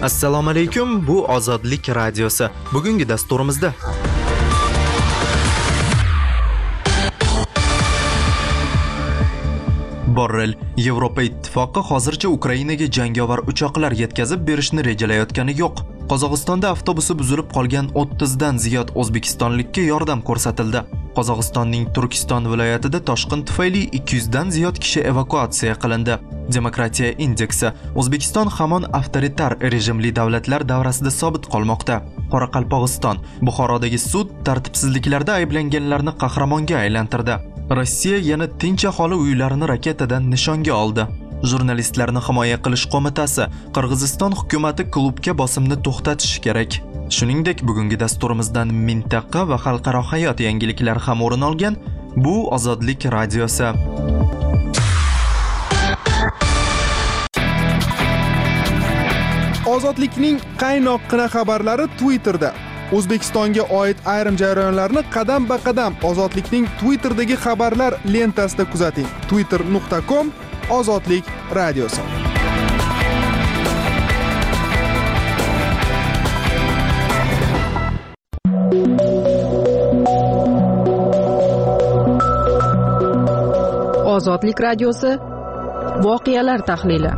Assalomu alaykum, bu Ozodlik radiosi. Bugungi dasturimizda Borrell, Yevropa ittifoqi hozircha Ukrainaga jangovar uchoqlar yetkazib berishni rejalayotgani yo'q. Qozog'istonda avtobusi buzilib qolgan 30 dan ziyod o'zbekistonlikka yordam ko'rsatildi. Qozog'istonning Turkiston viloyatida toshqin tufayli 200 dan ziyod kishi evakuatsiya qilindi. Demokratiya indeksi O'zbekiston hamon avtoritar rejimli davlatlar davrasida sobit qolmoqda. Qoraqalpog'iston Buxorodagi sud tartibsizliklarda ayblanganlarni qahramonga aylantirdi. Rossiya yana tinch aholi uylarini raketadan nishonga oldi. Jurnalistlarni himoya qilish qo'mitasi Qirg'iziston hukumati klubga bosimni to'xtatishi kerak. Shuningdek, bugungi dasturimizdan mintaqa va xalqaro hayot yangiliklari ham o'rin olgan. Bu Ozodlik radiosi. Ozodlikning qaynoqqina xabarlari Twitterda. O'zbekistonga oid ayrim jarayonlarni qadam-ba-qadam Ozodlikning Twitterdagi xabarlar lentasida kuzating. twitter.com Ozodlik radiosi. Ozodlik radiosi voqealar tahlili.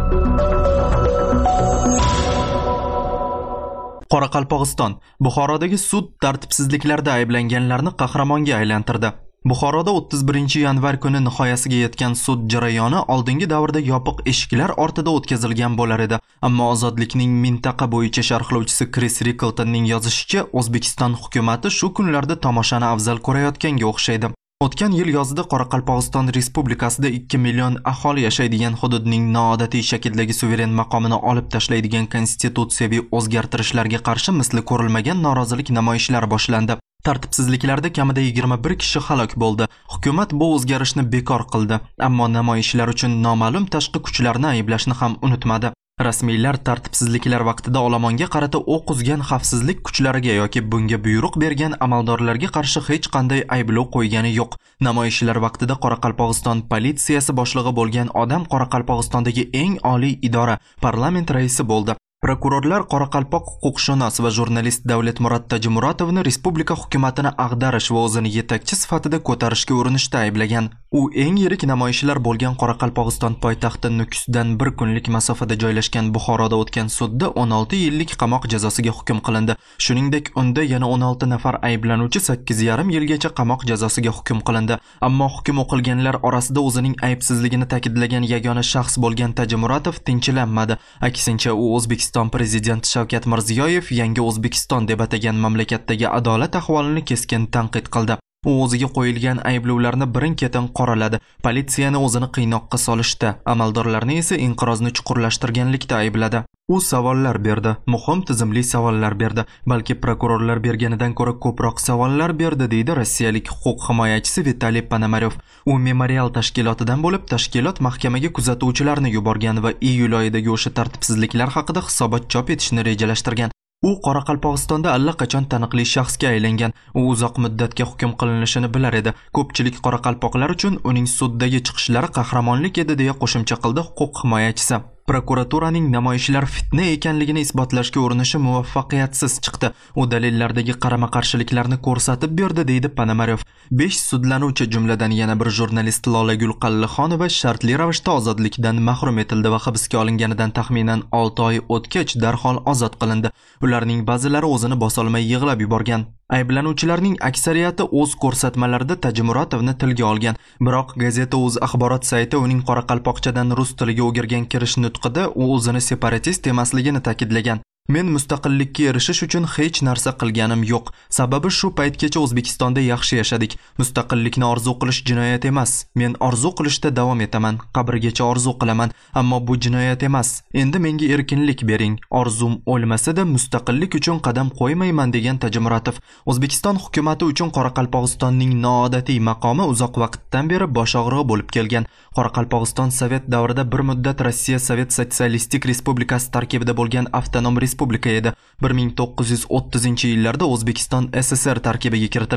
Qoraqalpog'iston Buxorodagi sud tartibsizliklarda ayblanganlarni qahramonga aylantirdi. Buxoroda 31 yanvar kuni nihoyasiga yetgan sud jarayoni oldingi davrda yopiq eshiklar ortida o'tkazilgan bo'lar edi. Ammo Ozodlikning mintaqa bo'yicha sharhlovchisi Chris Rickletonning yozishicha, O'zbekiston hukumatı shu kunlarda tomoshani afzal ko'rayotganga o'xshaydi. O'tgan yil yozida Qoraqalpog'iston Respublikasida 2 million aholi yashaydigan hududning noodatiy shakldagi suveren maqomini olib tashlaydigan konstitutsiyaviy o'zgartirishlarga qarshi misli ko'rilmagan norozilik namoyishlari boshlandi. Tartibsizliklarda kamida 21 kishi halok bo'ldi. Hukumat bu o'zgarishni bekor qildi, ammo namoyishlar uchun noma'lum tashqi kuchlarni ayblashni ham unutmadi. Rasmiylar tartibsizliklar vaqtida olomonga qarata o'q uzgan xavfsizlik kuchlariga yoki bunga buyruq bergan amaldorlarga qarshi hech qanday ayblov qo'ygani yo'q. Namoyishlar vaqtida Qoraqalpog'iston politsiyasi boshlig'i bo'lgan odam Qoraqalpog'istondagi eng oliy idora, parlament raisi bo'ldi. Prokurorlar Qoraqalpoq huquqshunos va jurnalist Davletmurod Tajimuratovni respublika hukumatini ag'darish va o'zini yetakchi sifatida ko'tarishga urinishda ayblagan. U eng yirik namoyishlar bo'lgan Qoraqalpog'iston poytaxti Nukusdan 1 kunlik masofada joylashgan Buxoroda o'tgan sudda 16 yillik qamoq jazosiga hukm qilindi. Shuningdek, unda yana 16 nafar ayblanuvchi 8,5 yilgacha qamoq jazosiga hukm qilindi. Ammo hukm o'qilganlar orasida o'zining aybsizligini ta'kidlagan yagona shaxs bo'lgan Tajimuratov tinchlanmadi. Aksincha, u O'zbekiston prezidenti Shavkat Mirziyoyev yangi O'zbekiston deb atagan mamlakatdagi adolat ahvolini keskin tanqid qildi. U o'ziga qo'yilgan ayblovlarni birin-ketin qoraladi. Politsiyani o'zini qiynoqqa solishda, amaldorlarni esa inqirozni chuqurlashtirganlikda aybladi. U savollar berdi, muhim tizimli savollar berdi, balki prokurorlar berganidan ko'ra ko'proq savollar berdi, deydi rossiyalik huquq himoyachisi Vitaliy Ponomaryov. U memorial tashkilotidan bo'lib, tashkilot mahkamaga kuzatuvchilarni yuborgan va iyul oyidagi o'sha tartibsizliklar haqida hisobot chop etishni rejalashtirgan. U Qoraqalpog'istonda allaqachon taniqli shaxsga aylangan. U uzoq muddatga hukm qilinishini bilar edi. Ko'pchilik qoraqalpoqlar uchun uning suddagi chiqishlari qahramonlik edi, deya qo'shimcha qildi huquq himoyachisi. Prokuraturaning namoyishlar fitna ekanligini isbotlashga urinishi muvaffaqiyatsiz chiqdi. U dalillardagi qarama-qarshiliklarni ko'rsatib berdi, deydi Ponomaryov. 5 sudlanuvchi, jumladan yana bir jurnalist Lolagul Qallixonova shartli ravishda ozodlikdan mahrum etildi va hibsga olinganidan taxminan 6 oy o'tgach darhol ozod qilindi. Ularning ba'zilari o'zini bosolmay yig'lab yuborgan. Ayblanuvchilarning aksariyati o'z ko'rsatmalarida Tajimuratovni tilga olgan. Biroq gazeta O'z axborot sayti uning qoraqalpoqchadan rus tiliga o'girgan kirish nutqida u o'zini separatist emasligini ta'kidlagan. Men mustaqillikka erishish uchun hech narsa qilganim yo'q. Sababi shu paytgacha O'zbekistonda yaxshi yashadik. Mustaqillikni orzu qilish jinoyat emas. Men orzu qilishda davom etaman. Qabrgacha orzu qilaman, ammo bu jinoyat emas. Endi menga erkinlik bering. Orzum o'lmasa-da mustaqillik uchun qadam qo'ymayman, degan Tajimuratov. O'zbekiston hukumatı uchun Qoraqalpog'istonning noodatiy maqomi uzoq vaqtdan beri bosh og'rig'i bo'lib kelgan. Qoraqalpog'iston Sovet davrida bir muddat Rossiya Sovet Sotsialistik Respublikasi tarkibida bo'lgan avtonom respublika edi. 1930-yillarda O'zbekiston SSR tarkibiga kiritilgan.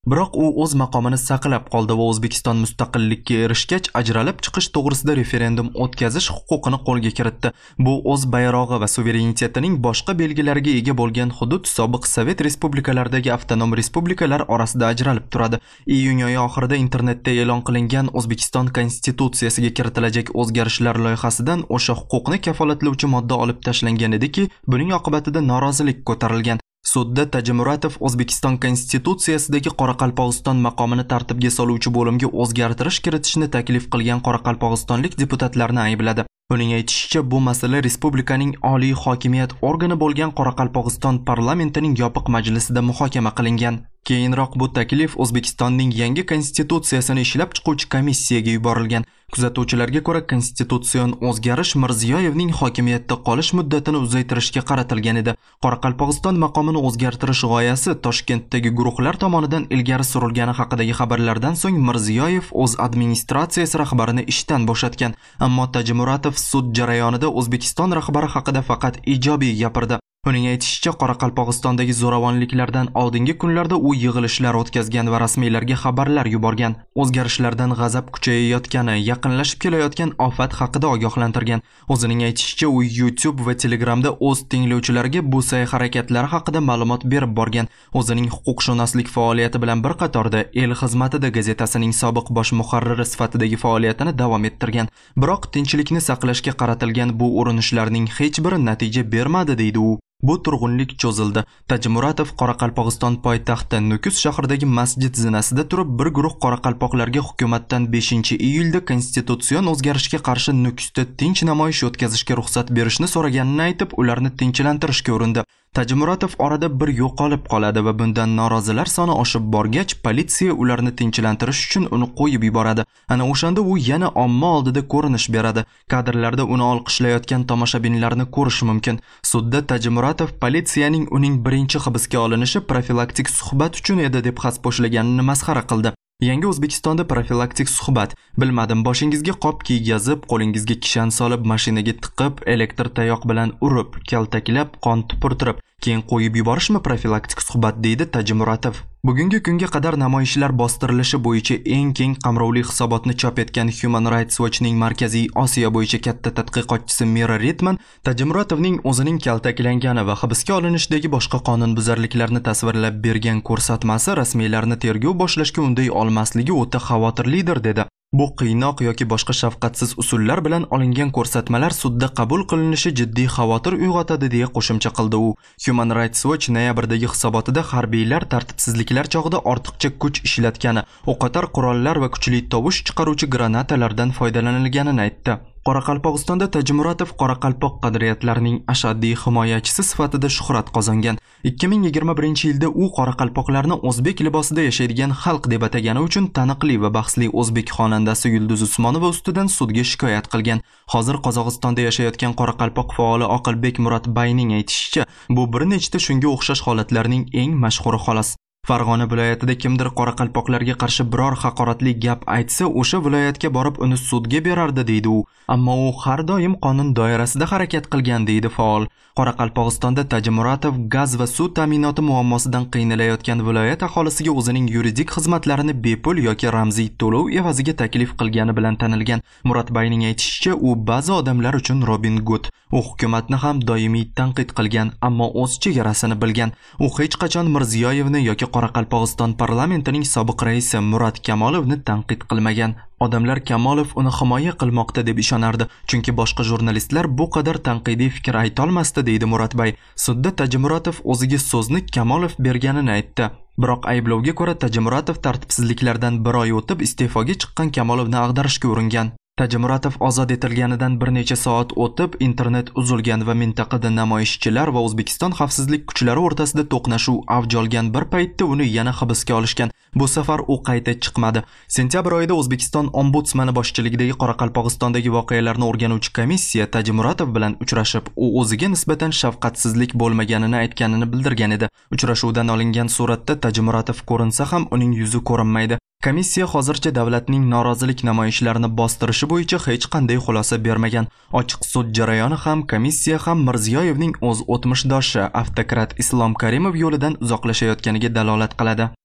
Biroq u o'z maqomini saqlab qoldi va O'zbekiston mustaqillikka erishgach, ajralib chiqish to'g'risida referendum o'tkazish huquqini qo'lga kiritdi. Bu o'z bayrog'i va suverenitetining boshqa belgilariga ega bo'lgan hudud sobiq Sovet respublikalaridagi avtonom respublikalar orasida ajralib turadi. Iyun oyi oxirida internetda e'lon qilingan O'zbekiston konstitutsiyasiga kiritilajak o'zgarishlar loyihasidan o'sha huquqni kafolatlovchi modda olib tashlangan ediki, buning oqibatida norozilik ko'tarilgan. Sudda Tajimuratov O'zbekiston konstitutsiyasidagi Qoraqalpog'iston maqomini tartibga soluvchi bo'limga o'zgartirish kiritishni taklif qilgan qoraqalpog'istonlik deputatlarni aybladi. Uning aytishicha, bu masala respublikaning oliy hokimiyat organi bo'lgan Qoraqalpog'iston parlamentining yopiq majlisida muhokama qilingan. Keyinroq bu taklif O'zbekistonning yangi konstitutsiyasini ishlab chiquvchi komissiyaga yuborilgan. Kuzatuvchilarga ko'ra, konstitutsion o'zgarish Mirziyoyevning hokimiyatda qolish muddatini uzaytirishga qaratilgan edi. Qoraqalpog'iston maqomini o'zgartirish g'oyasi Toshkentdagi guruhlar tomonidan ilgari surilgani haqidagi xabarlardan so'ng Mirziyoyev o'z administratsiyasi rahbarini ishdan bo'shatgan. Ammo Tajimuratov sud jarayonida O'zbekiston rahbari haqida faqat ijobiy gapirdi. Uning aytishicha, Qoraqalpog'istondagi zo'ravonliklardan oldingi kunlarda u yig'ilishlar o'tkazgan va rasmiylarga xabarlar yuborgan. O'zgarishlardan g'azab kuchayayotgani, yaqinlashib kelayotgan ofat haqida ogohlantirgan. O'zining aytishicha, u YouTube va Telegramda o'z tinglovchilariga bu sa'y-harakatlari haqida ma'lumot berib borgan. O'zining huquqshunoslik faoliyati bilan bir qatorda El xizmatida gazetasining sobiq bosh muharriri sifatidagi faoliyatini davom ettirgan. Biroq tinchlikni saqlashga qaratilgan bu urinishlarning hech biri natija bermadi, deydi u. Bu turg'unlik cho'zildi. Tajimuratov Qoraqalpog'iston poytaxti Nukus shahridagi masjid zinasida turib, bir guruh qoraqalpoqlarga hukumatdan 5-iyulda konstitutsion o'zgarishga qarshi Nukusda tinch namoyish o'tkazishga ruxsat berishni so'raganini aytib, ularni tinchlantirishga urindi. Tajimuratov orada bir yo'qolib qoladi va bundan norozilar soni oshib borgach, politsiya ularni tinchlantirish uchun uni qo'yib yuboradi. Ana o'shanda u yana omma oldida ko'rinish beradi. Kadrlarda uni olqishlayotgan tomoshabinlarni ko'rish mumkin. Sudda Tajimuratov politsiyaning uning birinchi hibsga olinishi profilaktik suhbat uchun edi deb xaspo'shlaganini masxara qildi. Yangi O'zbekistonda profilaktik suhbat. Bilmadim, boshingizga qop kiygazib, qo'lingizga kishan solib, mashinaga tiqib, elektr tayoq bilan urib, kaltaklab, qon tupurtirib, keyin qo'yib yuborishmi profilaktik suhbat, deydi Tajimuratov. Bugungi kunga qadar namoyishlar bostirilishi bo'yicha eng keng qamrovli hisobotni chop etgan Human Rights Watchning Markaziy Osiyo bo'yicha katta tadqiqotchisi Mira Ritman Tajimuratovning o'zining kaltaklangani va hibsga olinishdagi boshqa qonunbuzarliklarni tasvirlab bergan ko'rsatmasi rasmiylarni tergov boshlashga unday olmasligi o'ta xavotirlidir dedi. Bu qiynoq yoki boshqa shafqatsiz usullar bilan olingan ko'rsatmalar sudda qabul qilinishi jiddiy xavotir uyg'otadi deya qo'shimcha qildi u. Human Rights Watch noyabrdagi hisobotida harbiylar tartibsizliklar chog'ida ortiqcha kuch ishlatgani, o'qotar qurollar va kuchli tovush chiqaruvchi granatalardan foydalanilganini aytdi. Qoraqalpog'istonda Tajimuratov qoraqalpoq qadriyatlarining ashaddiy himoyachisi sifatida shuhrat qozongan. 2021-yilda u qoraqalpoqlarni o'zbek libosida yashaydigan xalq deb atagani uchun taniqli va bahsli o'zbek xonandasi Yulduz Usmonova ustidan sudga shikoyat qilgan. Hozir Qozog'istonda yashayotgan qoraqalpoq faoli Oqilbek Muratbayning aytishicha, bu bir nechta shunga o'xshash holatlarning eng mashhuri xolos. Farg'ona viloyatida kimdir qoraqalpoqlarga qarshi biror haqoratli gap aytsa, o'sha viloyatga borib uni sudga berardi, deydi u. Ammo u har doim qonun doirasida harakat qilgan, deydi faol. Qoraqalpog'istonda Tajimuratov gaz va suv ta'minoti muammosidan qiynalayotgan viloyat aholisiga o'zining yuridik xizmatlarini bepul yoki ramziy to'lov evaziga taklif qilgani bilan tanilgan. Muratbayning aytishicha, u ba'zi odamlar uchun Robin Hood. U hukumatni ham doimiy tanqid qilgan, ammo o'z chegarasini bilgan. U hech qachon Mirziyoyevni yoki Qoraqalpog'iston parlamentining sobiq raisi Murat Kamolovni tanqid qilmagan. Odamlar Kamolov uni himoya qilmoqda deb ishonardi, chunki boshqa jurnalistlar bu qadar tanqidiy fikr ayta olmasdi, deydi Muratbay. Sudda Tajimuratov o'ziga so'zni Kamolov berganini aytdi. Biroq ayblovga ko'ra Tajimuratov tartibsizliklardan bir oy o'tib iste'foga chiqqan Kamolovni ag'darishga uringan. Tajimuratov ozod etilganidan bir necha soat o'tib internet uzilgan va mintaqada namoyishchilar va O'zbekiston xavfsizlik kuchlari o'rtasida to'qnashuv avj olgan bir paytda uni yana hibsga olishgan. Bu safar u qayta chiqmadi. Sentyabr oyida O'zbekiston ombudsmani boshchiligidagi Qoraqalpog'istondagi voqealarni o'rganuvchi komissiya Tajimuratov bilan uchrashib, u o'ziga nisbatan shafqatsizlik bo'lmaganini aytganini bildirgan edi. Uchrashuvdan olingan suratda Tajimuratov ko'rinsa ham uning yuzi ko'rinmaydi. Komissiya hozircha davlatning norozilik namoyishlarini bostirishi bo'yicha hech qanday xulosa bermagan. Ochiq sud jarayoni ham komissiya ham Mirziyoyevning o'z o'tmishdoshi avtokrat Islom Karimov yo'lidan uzoqlashayotganiga dalolat qiladi.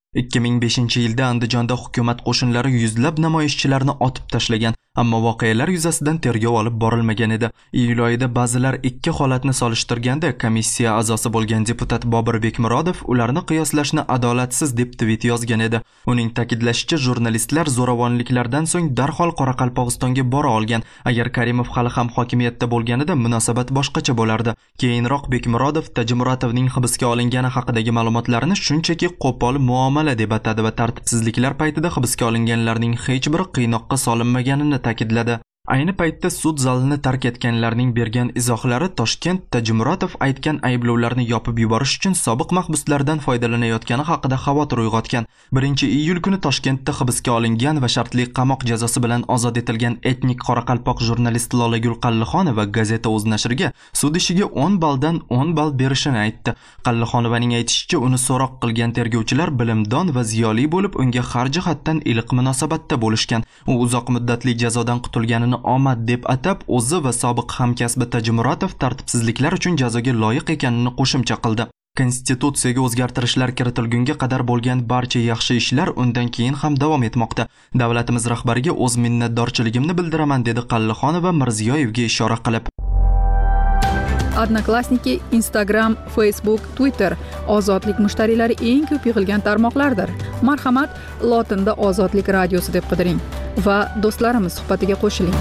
2005-yilda Andijonda hukumat qo'shinlari yuzlab namoyishchilarni otib tashlagan, ammo voqealar yuzasidan tergov olib borilmagan edi. Iyul oyida ba'zilar ikki holatni solishtirganda komissiya a'zosi bo'lgan deputat Bobur Bekmurodov ularni qiyoslashni adolatsiz deb tweet yozgan edi. Uning ta'kidlashicha, jurnalistlar zo'ravonliklardan so'ng darhol Qoraqalpog'istonga bora olgan. Agar Karimov hali ham hokimiyatda bo'lganida munosabat boshqacha bo'lardi. Keyinroq Bekmurodov Tajimuratovning hibsga olingani haqidagi ma'lumotlarni shunchaki qo'pol muomala deb atadi va tartibsizliklar paytida hibsga olinganlarning hech biri qiynoqqa solinmaganini ta'kidladi. Ayni paytda sud zalini tark etganlarning bergan izohlari Toshkent Tajimurotov aytgan ayblovlarni yopib yuborish uchun sobiq mahbuslardan foydalanayotgani haqida xavotir uyg'otgan. 1-iyul kuni Toshkentda hibsga olingan va shartli qamoq jazosi bilan ozod etilgan etnik qoraqalpoq jurnalist Lolagul Qallixonova gazeta o'z nashriga sud ishiga 10 balldan 10 ball berishini aytdi. Qallixonovaning aytishicha, uni so'roq qilgan tergovchilar bilimdon va ziyoli bo'lib, unga har jihatdan iliq munosabatda bo'lishgan. U uzoq muddatli jazodan qutulganini omad deb atab, o'zi va sobiq hamkasbi Tajimurotov tartibsizliklar uchun jazoga loyiq ekanini qo'shimcha qildi. Konstitutsiyaga o'zgartirishlar kiritilgunga qadar bo'lgan barcha yaxshi ishlar undan keyin ham davom etmoqda. Davlatimiz rahbariga o'z minnatdorchiligimni bildiraman, dedi Qallixonova Mirziyoyevga ishora qilib. Odnoklassniki, Instagram, Facebook, Twitter ozodlik mushtariylari eng ko'p yig'ilgan tarmoqlardir. Marhamat, lotinda Ozodlik radiosi deb qidiring va do'stlarimiz suhbatiga qo'shiling.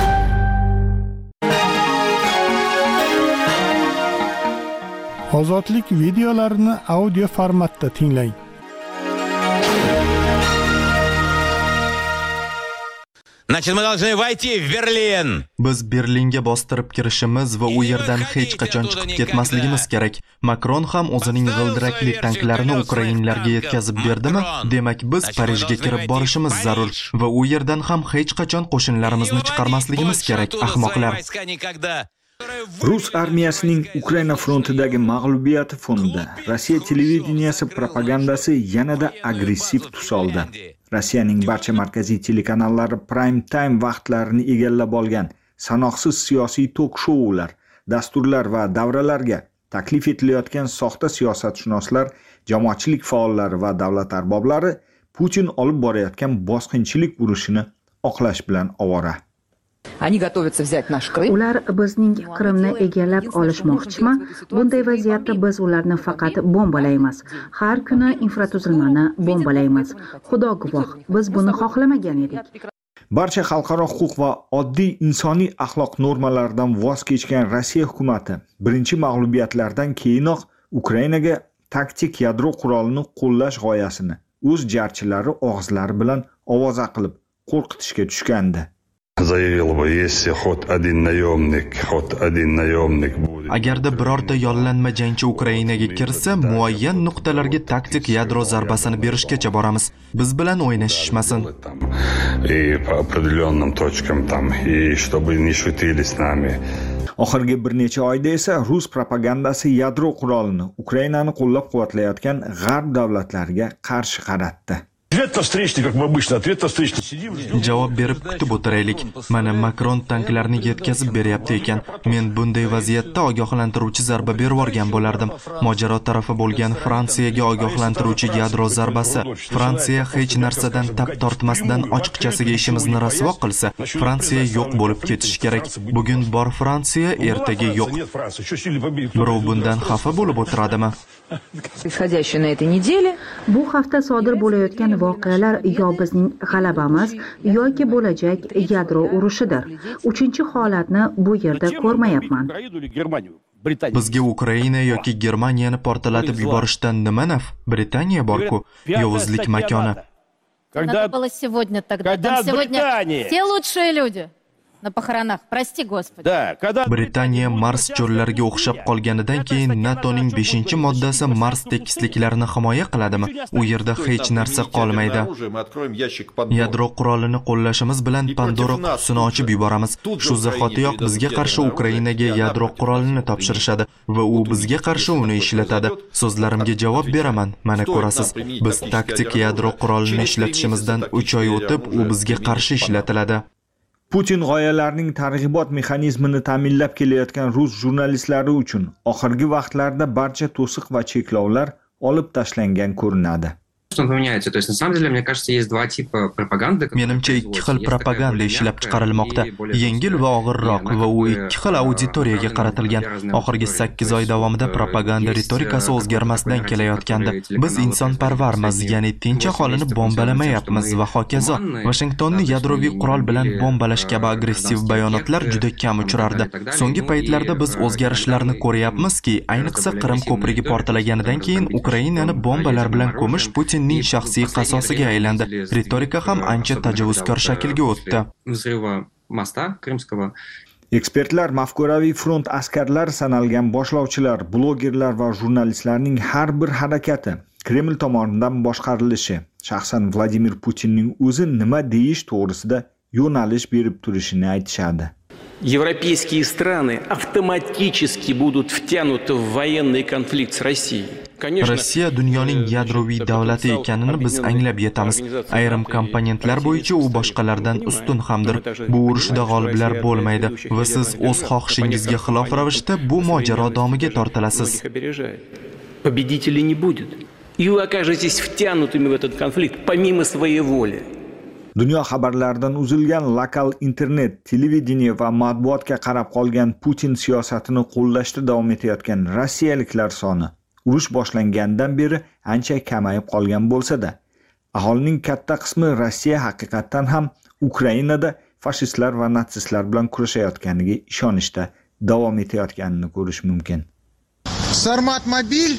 Ozodlik videolarini audio formatda tinglang. Значит, мы должны войти в Берлин. Biz Berlinga bostirib kirishimiz va u yerdan hech qachon chiqib ketmasligimiz kerak. Makron ham o'zining g'ildirakli tanklarini ukrainlarga yetkazib berdimi? Demak, biz Parijga kirib borishimiz zarur va u yerdan ham hech qachon qo'shinlarimizni chiqarmasligimiz kerak, ahmoqlar. Rus armiyasining Ukraina frontidagi mag'lubiyati fonida Rossiya televideniyasi propagandasi yanada agressiv tus oldi. Rossiyaning barcha markaziy telekanallari prime time vaqtlarini egallab olgan sanoqsiz siyosiy tok-shoular, dasturlar va davralarga taklif etilayotgan soxta siyosatshunoslar, jamoatchilik faollari va davlat arboblari Putin olib borayotgan bosqinchilik urushini oqlash bilan ovora. Ular bizning Qrimni egallab olishmoqchimi? Bunday vaziyatda biz ularni faqat bombalaymiz. Har kuni infratuzilmani bombalaymiz. Xudo guvoh, biz buni xohlamagan edik. Barcha xalqaro huquq va oddiy insoniy axloq normalaridan voz kechgan Rossiya hukumatı birinchi mag'lubiyatlardan keyinoq Ukrainaga taktik yadro qurolini qo'llash g'oyasini o'z jarchilari og'izlari bilan ovoza qilib qo'rqitishga tushgandi. Заявил бы, если хоть один наемник будет. Agarda birorta yollanma jangchi Ukrainaga kirsa, muayyan nuqtalarga taktik yadro zarbasini berishgacha boramiz. Biz bilan o'ynashishmasin. И по определенным точкам там, и чтобы не шутили с нами. Oxirgi bir necha oyda esa Rus propagandasi yadro qurolini Ukrainani qo'llab-quvvatlayotgan g'arb davlatlariga qarshi qaratdi. Javob berib kutib o'tiraylik. Mana Makron tanklarni yetkazib beryapti ekan. Men bunday vaziyatda ogohlantiruvchi zarba berib yuborgan bo'lardim. Mojaro tarafi bo'lgan Fransiyaga ogohlantiruvchi yadro zarbasi. Fransiya hech narsadan tap tortmasdan ochiqchasiga ishimizni rasvo qilsa, Fransiya yo'q bo'lib ketishi kerak. Bugun bor Fransiya, ertaga yo'q. Birov bundan xafa bo'lib o'tiradimi? Bu hafta sodir bo'layotgan voqealar yo bizning g'alabamiz yoki bo'lajak yadro urushidir. 3-holatni bu yerda ko'rmayapman. Bizga Ukraina yoki Germaniyani portlatib yuborishdan nima naf? Britaniya bor-ku, yovuzlik makoni. Надо было сегодня тогда. Там сегодня все лучшие люди. На похоронах, прости Господи. Britaniya Mars cho'llariga o'xshab qolganidan keyin NATOning 5-moddasi Mars tekisliklarini himoya qiladimi? U yerda hech narsa qolmaydi. Yadro qurolini qo'llashimiz bilan Pandora qutisini ochib yuboramiz. Shu zahotiyoq bizga qarshi Ukrainaga yadro qurolini topshirishadi va u bizga qarshi uni ishlatadi. So'zlarimga javob beraman. Mana ko'rasiz, biz taktik yadro qurolini ishlatishimizdan 3 oy o'tib, u bizga qarshi ishlatiladi. Putin g'oyalarining targ'ibot mexanizmini ta'minlab kelayotgan rus jurnalistlari uchun oxirgi vaqtlarda barcha to'siq va cheklovlar olib tashlangan ko'rinadi. поменяется. То есть, на самом деле, мне кажется, есть два типа пропаганды. Menimcha ikki xil propaganda ishlab chiqarilmoqda. Yengil va og'irroq va u ikki xil auditoriyaga qaratilgan. Oxirgi 8 oy davomida propaganda ritorikasi o'zgarmasdan kelayotgandi. Biz insonparvarmiz, ya'ni tinch aholini bombalamayapmiz va hokazo. Vashingtonni yadroviy qurol bilan bombalash kabi agressiv bayonotlar juda kam uchrardi. So'nggi paytlarda biz o'zgarishlarni ko'ryapmizki, ayniqsa Qrim ko'prigi portlaganidan keyin Ukrainani bombalar bilan ko'mish Putinning shaxsiy qasosiga aylandi. Ritorika ham ancha tajovuzkor shaklga o'tdi. Ekspertlar mafkuraviy front askarlari sanalgan boshlovchilar, blogerlar va jurnalistlarning har bir harakati Kreml tomonidan boshqarilishi, shaxsan Vladimir Putinning o'zi nima deyish to'g'risida yo'nalish berib turishini aytishadi. Европейские страны автоматически будут втянуты в военный конфликт с Россией. Rossiya dunyoning yadroviy davlati ekanini biz anglab yetamiz. Ayrim komponentlar bo'yicha u boshqalardan ustun hamdir. Bu urushda g'oliblar bo'lmaydi va siz o'z xohishingizga xilof ravishda bu mojaro domiga tortilasiz. Победителей не будет. И вы окажетесь втянутыми в этот конфликт помимо своей воли. Dunyo xabarlaridan uzilgan lokal internet, televideniye va matbuotga qarab qolgan Putin siyosatini qo'llashda davom etayotgan rossiyaliklar soni urush boshlangandan beri ancha kamayib qolgan bo'lsa-da, aholining katta qismi Rossiya haqiqatan ham Ukrainada fashistlar va natsistlar bilan kurashayotganiga ishonishda davom etayotganini ko'rish mumkin. Sarmat mobil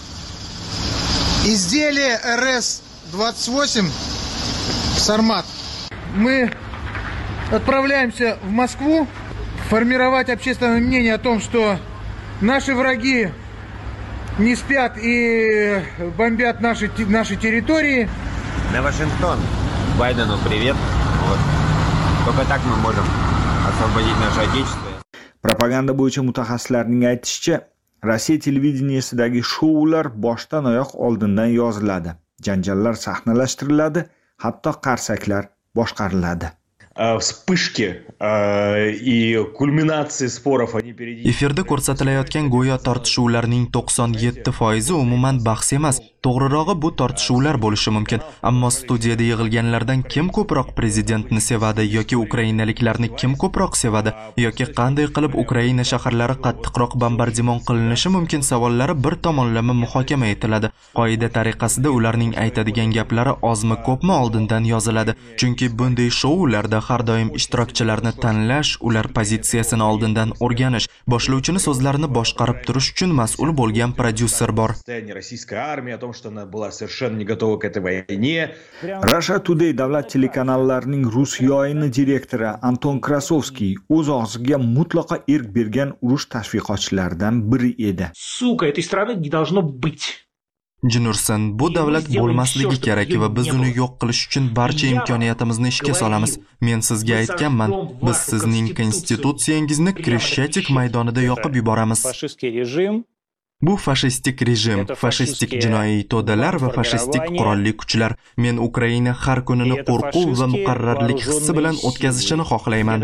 изделие РС-28 Сармат. Мы отправляемся в Москву формировать общественное мнение о том, что наши враги не спят и бомбят наши территории. На Вашингтон. Байдену привет. Вот. Только так мы можем освободить наше отечество. Propaganda bo'yicha mutaxassislarning aytishicha, Rossiya televideniyasida shoular boshdan oyoq oldindan yoziladi. Janjallar sahnalashtiriladi. Hatto qarsaklar boshqariladi. Вспышки и кульминации споров они периодически. Efirda ko'rsatilayotgan go'yo tortishuvlarning 97% umuman bahs emas. To'g'rirog'i bu tortishuvlar bo'lishi mumkin. Ammo studiyada yig'ilganlardan kim ko'proq prezidentni sevadi yoki ukrainaliklarni kim ko'proq sevadi yoki qanday qilib Ukraina shaharlari qattiqroq bombardimon qilinishi mumkin savollari bir tomonlama muhokama etiladi. Qoida tariqasida ularning aytadigan gaplari ozmi ko'pmi oldindan yoziladi. Chunki bunday shoularda har doim ishtirokchilarni tanlash, ular pozitsiyasini oldindan o'rganish, boshlovchini so'zlarini boshqarib turish uchun mas'ul bo'lgan prodyuser bor. что она была совершенно не готова к этой войне. Russia Today davlat telekanallarining Rus yoyini direktori Anton Krasovskiy o'z og'ziga mutlaqo erk bergan urush tashviqotchilaridan biri edi. Сука, этой страны не должно быть. Jinursan, bu davlat bo'lmasligi kerak va biz uni yo'q qilish uchun barcha imkoniyatimizni ishga solamiz. Men sizga aytganman, biz sizning konstitutsiyangizni Kreshchatik maydonida yoqib yuboramiz. Bu fashistik rejim, fashistik jinoiy to'dalar va fashistik qurolli kuchlar. Men Ukraina har kunini qo'rquv va muqarrarlik hissi bilan o'tkazishini xohlayman.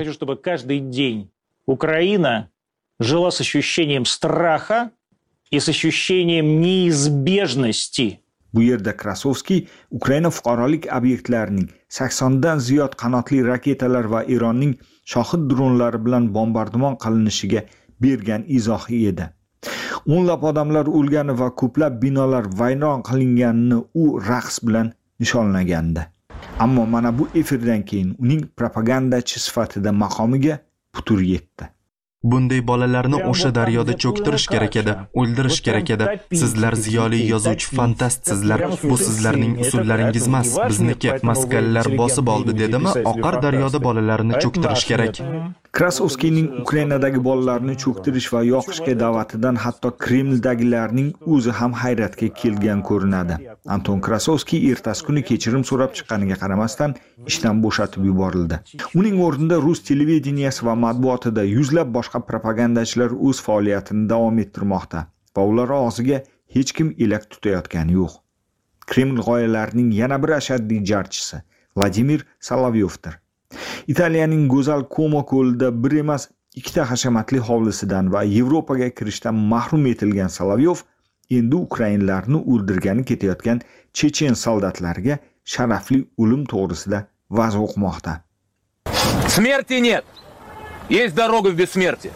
Ukraina жила с ощущением страха и с ощущением неизбежности. Bu yerda Krasovskiy Ukraina fuqarolik obyektlarining 80 dan ziyod qanotli raketalar va Eronning shohid dronlari bilan bombardimon qilinishiga bergan izohi edi. O'nlab odamlar o'lgani va ko'plab binolar vayron qilinganini u raqs bilan nishonlagandi. Ammo mana bu efirdan keyin uning propagandachi sifatida maqomiga putur yetdi. Bunday bolalarni o'sha daryoda cho'ktirish kerak edi, o'ldirish kerak edi. Sizlar ziyoli yozuvchi fantastsizlar. Bu sizlarning usullaringiz emas, bizniki. Moskvaliklar bosib oldi dedimi, oqar daryoda bolalarni cho'ktirish kerak. Krasovskiyning Ukrainadagi bolalarni cho'ktirish va yoqishga da'vatidan hatto Kremldagilarning o'zi ham hayratga kelgan ko'rinadi. Anton Krasovskiy ertasi kuni kechirim so'rab chiqqaniga qaramasdan ishdan bo'shatib yuborildi. Uning o'rnida Rus televideniyasi va matbuotida yuzlab boshqa propagandachilar o'z faoliyatini davom ettirmoqda va ular og'ziga hech kim elak tutayotgani yo'q. Kreml g'oyalarining yana bir ashaddiy jarchisi Vladimir Solovyovdir. Italiyaning go'zal Como ko'lida bir emas, ikkita hashamatli hovlisidan va Yevropaga kirishdan mahrum etilgan Solovyov endi ukrainlarni o'ldirgani ketayotgan chechen soldatlariga sharafli o'lim to'g'risida va'z o'qimoqda. Смерти нет. Есть дорога в бессмертие.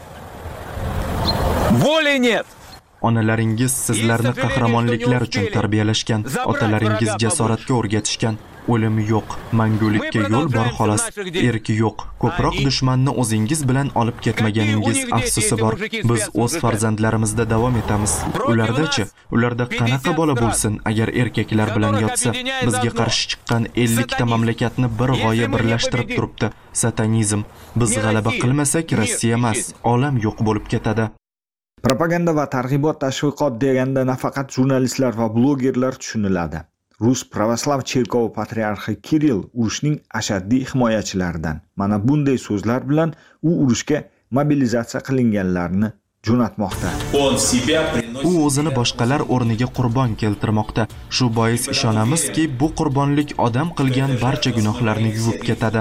Воли нет. Onalaringiz sizlarni qahramonliklar uchun tarbiyalashgan, otalaringiz jasoratga o'rgatishgan. O'lim yo'q, mangulikka yo'l bor xolos, erki yo'q. Ko'proq dushmanni o'zingiz bilan olib ketmaganingiz afsusi bor. Biz o'z farzandlarimizda davom etamiz. Ularda-chi, ularda qanaqa bola bo'lsin agar erkaklar bilan yotsa? Bizga qarshi chiqqan 50 ta mamlakatni bir g'oya birlashtirib turibdi. Satanizm. Biz g'alaba qilmasak Rossiya emas, olam yo'q bo'lib ketadi. Propaganda va targ'ibot tashviqot deganda nafaqat jurnalistlar va blogerlar tushuniladi. Rus Pravoslav Cherkovi patriarxi Kirill urushning ashaddiy himoyachilaridan. Mana bunday so'zlar bilan u urushga mobilizatsiya qilinganlarni jo'natmoqda. U o'zini boshqalar o'rniga qurbon keltirmoqda. Shu bois ishonamizki, bu qurbonlik odam qilgan barcha gunohlarni yuvib ketadi.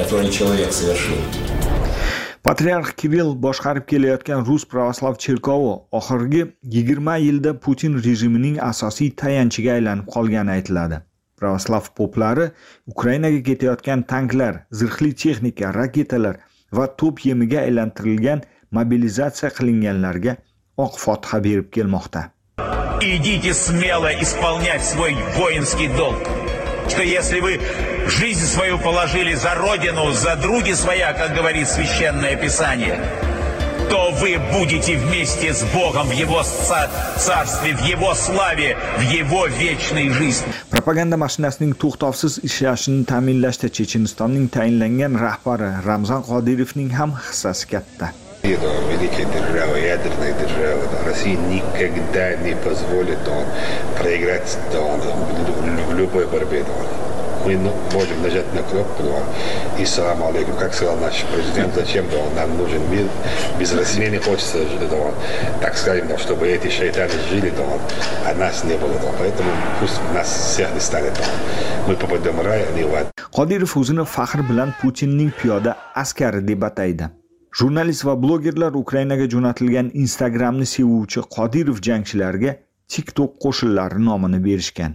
Patriarx Kirill boshqarib kelayotgan Rus Pravoslav Cherkovi oxirgi 20 yilda Putin rejimining asosiy tayanchiga aylanib qolgani aytiladi. Pravoslav poplari Ukrainaga ketayotgan tanklar, zirhli texnika, raketalar va to'p yemiga aylantirilgan mobilizatsiya qilinganlarga oq fotiha berib kelmoqda. Идите смело исполнять свой воинский долг. Что если вы жизнь свою положили за родину, за други своя, как говорит Священное Писание, то вы будете вместе с Богом в Его царстве, в Его славе, в Его вечной жизни. Propaganda mashinasining to'xtovsiz ishlashini ta'minlashda Chechenistonning tayinlangan rahbari Ramzan Qodirovning ham hissasi katta. Великая держава, ядерная держава. Россия никогда не позволит проиграть в любой борьбе. Мы можем нажать на кнопку и салам алейкум. Как сказал наш президент, зачем нам нужен мир? Без России не хочется жить. Так скажем, чтобы эти шайтаны жили, а нас не было. Поэтому пусть нас всех не станет. Мы попадем в рай, а не в ад. Qodirov o'zini faxr bilan Putinning piyoda askari deb ataydi. Jurnalist va blogerlar Ukrainaga jo'natilgan Instagramni sevuvchi Qodirov jangchilarga TikTok qo'shinlari nomini berishgan.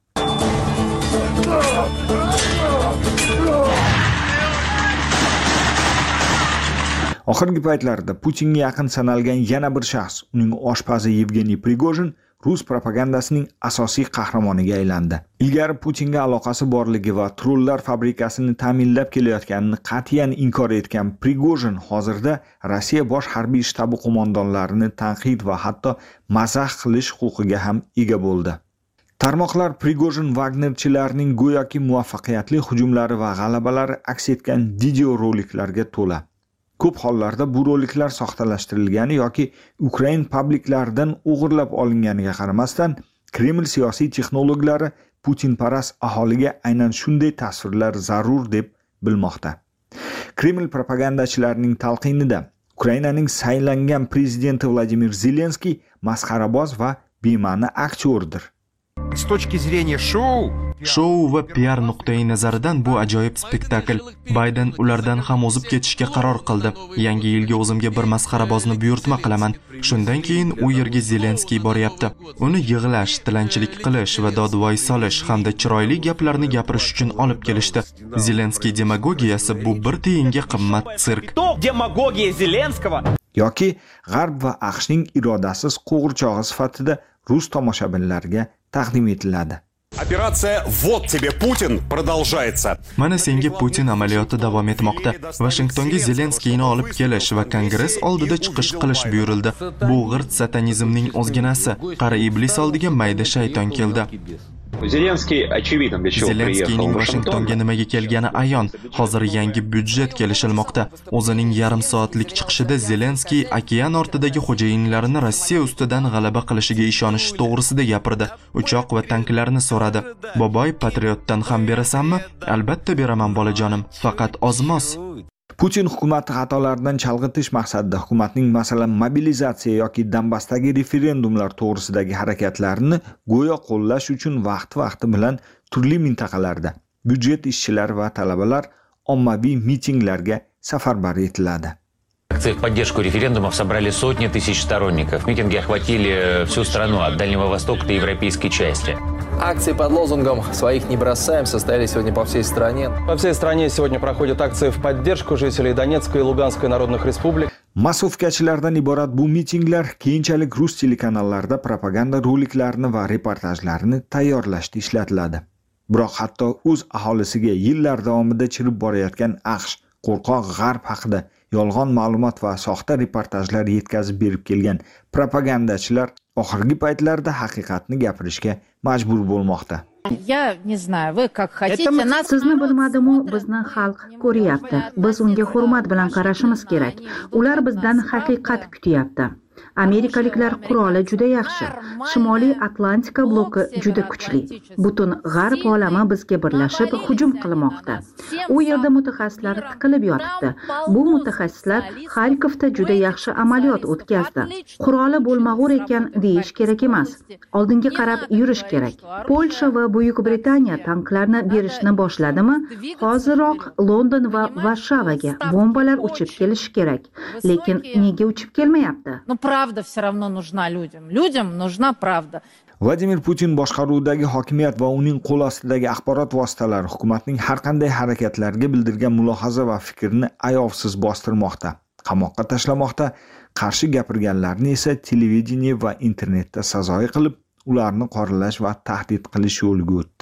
Oxirgi paytlarda Putinga yaqin sanalgan yana bir shaxs, uning oshpazi Yevgeniy Prigojin Rus propagandasining asosiy qahramoniga aylandi. Ilgari Putinga aloqasi borligi va trollar fabrikasini ta'minlab kelayotganini qat'iyan inkor etgan Prigojin hozirda Rossiya bosh harbiy shtabi qo'mondonlarini tanqid va hatto mazax qilish huquqiga ham ega bo'ldi. Tarmoqlar Prigojin Wagnerchilarning go'yoki muvaffaqiyatli hujumlari va g'alabalari aks etgan video roliklarga to'la. Ko'p hollarda bu roliklar soxtalashtirilgani yoki Ukrain publiklaridan o'g'irlab olinganiga qaramasdan, Kreml siyosiy texnologlari Putinparast aholiga aynan shunday tasvirlar zarur deb bilmoqda. Kreml propagandachilarining talqinida Ukrainaning saylangan prezidenti Vladimir Zelenskiy masxaraboz va bema'ni aktyordir. С точки зрения шоу va PR nuqtai nazaridan bu ajoyib spektakl. Bayden ulardan ham o'zib ketishga qaror qildi. Yangi yilga o'zimga bir masxarabozni buyurtma qilaman. Shundan keyin u yerga Zelenskiy boryapti. Uni yig'lash, tilanchilik qilish va dodvoy solish hamda chiroyli gaplarni gapirish uchun olib kelishdi. Zelenskiy demagogiyasi bu bir tiyinga qimmat sirk. Demagogiya Zelenskого. Yoki G'arb va AQShning irodasiz qo'g'irchog'i sifatida Rus tomoshabinlarga taqdim etiladi. Operatsiya "Вот тебе Putin" продолжается. Mana senga Putin amaliyoti davom etmoqda. Washingtonga Zelenskiyni olib kelish va Kongress oldida chiqish qilish buyurildi. Bu g'irt satanizmning o'zginasi. Qari iblis oldiga mayda shayton keldi. Zelenskiyning Washingtonga nimaga kelgani ayon. Hozir yangi byudjet kelishilmoqda. O'zining yarim soatlik chiqishida Zelenskiy okean ortidagi xo'jayinlarini Rossiya ustidan g'alaba qilishiga ishonish to'g'risida gapirdi. Uchoq va tanklarni so'radi. Boboy patriotdan ham berasanmi? Albatta beraman bolajonim, faqat ozmos. Putin hukumatni xatolardan chalg'itish maqsadida hukumatning masalan mobilizatsiya yoki Donbassdagi referendumlar to'g'risidagi harakatlarini go'yo qo'llash uchun vaqti bilan turli mintaqalarda byudjet ishchilari va talabalar ommaviy mitinglarga safarbar etiladi. Акции в поддержку референдумов собрали сотни тысяч сторонников. Митинги охватили всю страну, от Дальнего Востока до европейской части. Акции под лозунгом «Своих не бросаем» состоялись сегодня по всей стране. По всей стране сегодня проходят акции в поддержку жителей Донецкой и Луганской народных республик. Masofkachilardan iborat bu mitinglar keyinchalik rus telekanallarida propaganda roliklarini va reportajlarini tayyorlashda ishlatiladi. Biroq hatto o'z aholisiga yillar davomida chirib borayotgan AQSh qo'rqoq g'arb haqida yolg'on ma'lumot va soxta reportajlar yetkazib berib kelgan propagandachilar oxirgi paytlarda haqiqatni gapirishga majbur bo'lmoqda. Я не знаю, вы как хотите. Sizni bilmadimu, bizni xalq ko'ryapti. Biz unga hurmat bilan qarashimiz kerak. Ular bizdan haqiqat kutyapti. Amerikaliklar quroli juda yaxshi. Shimoliy Atlantika bloki juda kuchli. Butun g'arb olami bizga birlashib hujum qilmoqda. U yerda mutaxassislar tiqilib yotibdi. Bu mutaxassislar Xarkovda juda yaxshi amaliyot o'tkazdi. Quroli bo'lmag'ur ekan deyish kerak emas. Oldinga qarab yurish kerak. Polsha va Buyuk Britaniya tanklarni berishni boshladimi? Hoziroq London va Varshavaga bombalar uchib kelishi kerak. Lekin nega uchib kelmayapti? Правда все равно нужна людям. Людям нужна правда. Vladimir Putin boshqaruvidagi hokimiyat va uning qo'l ostidagi axborot vositalari hukumatning har qanday harakatlariga bildirgan mulohaza va fikrni ayovsiz bostirmoqda, qamoqqa tashlamoqda, qarshi gapirganlarni esa televideniye va internetda sazoyi qilib, ularni qoralash va tahdid qilish yo'liga o'tdi.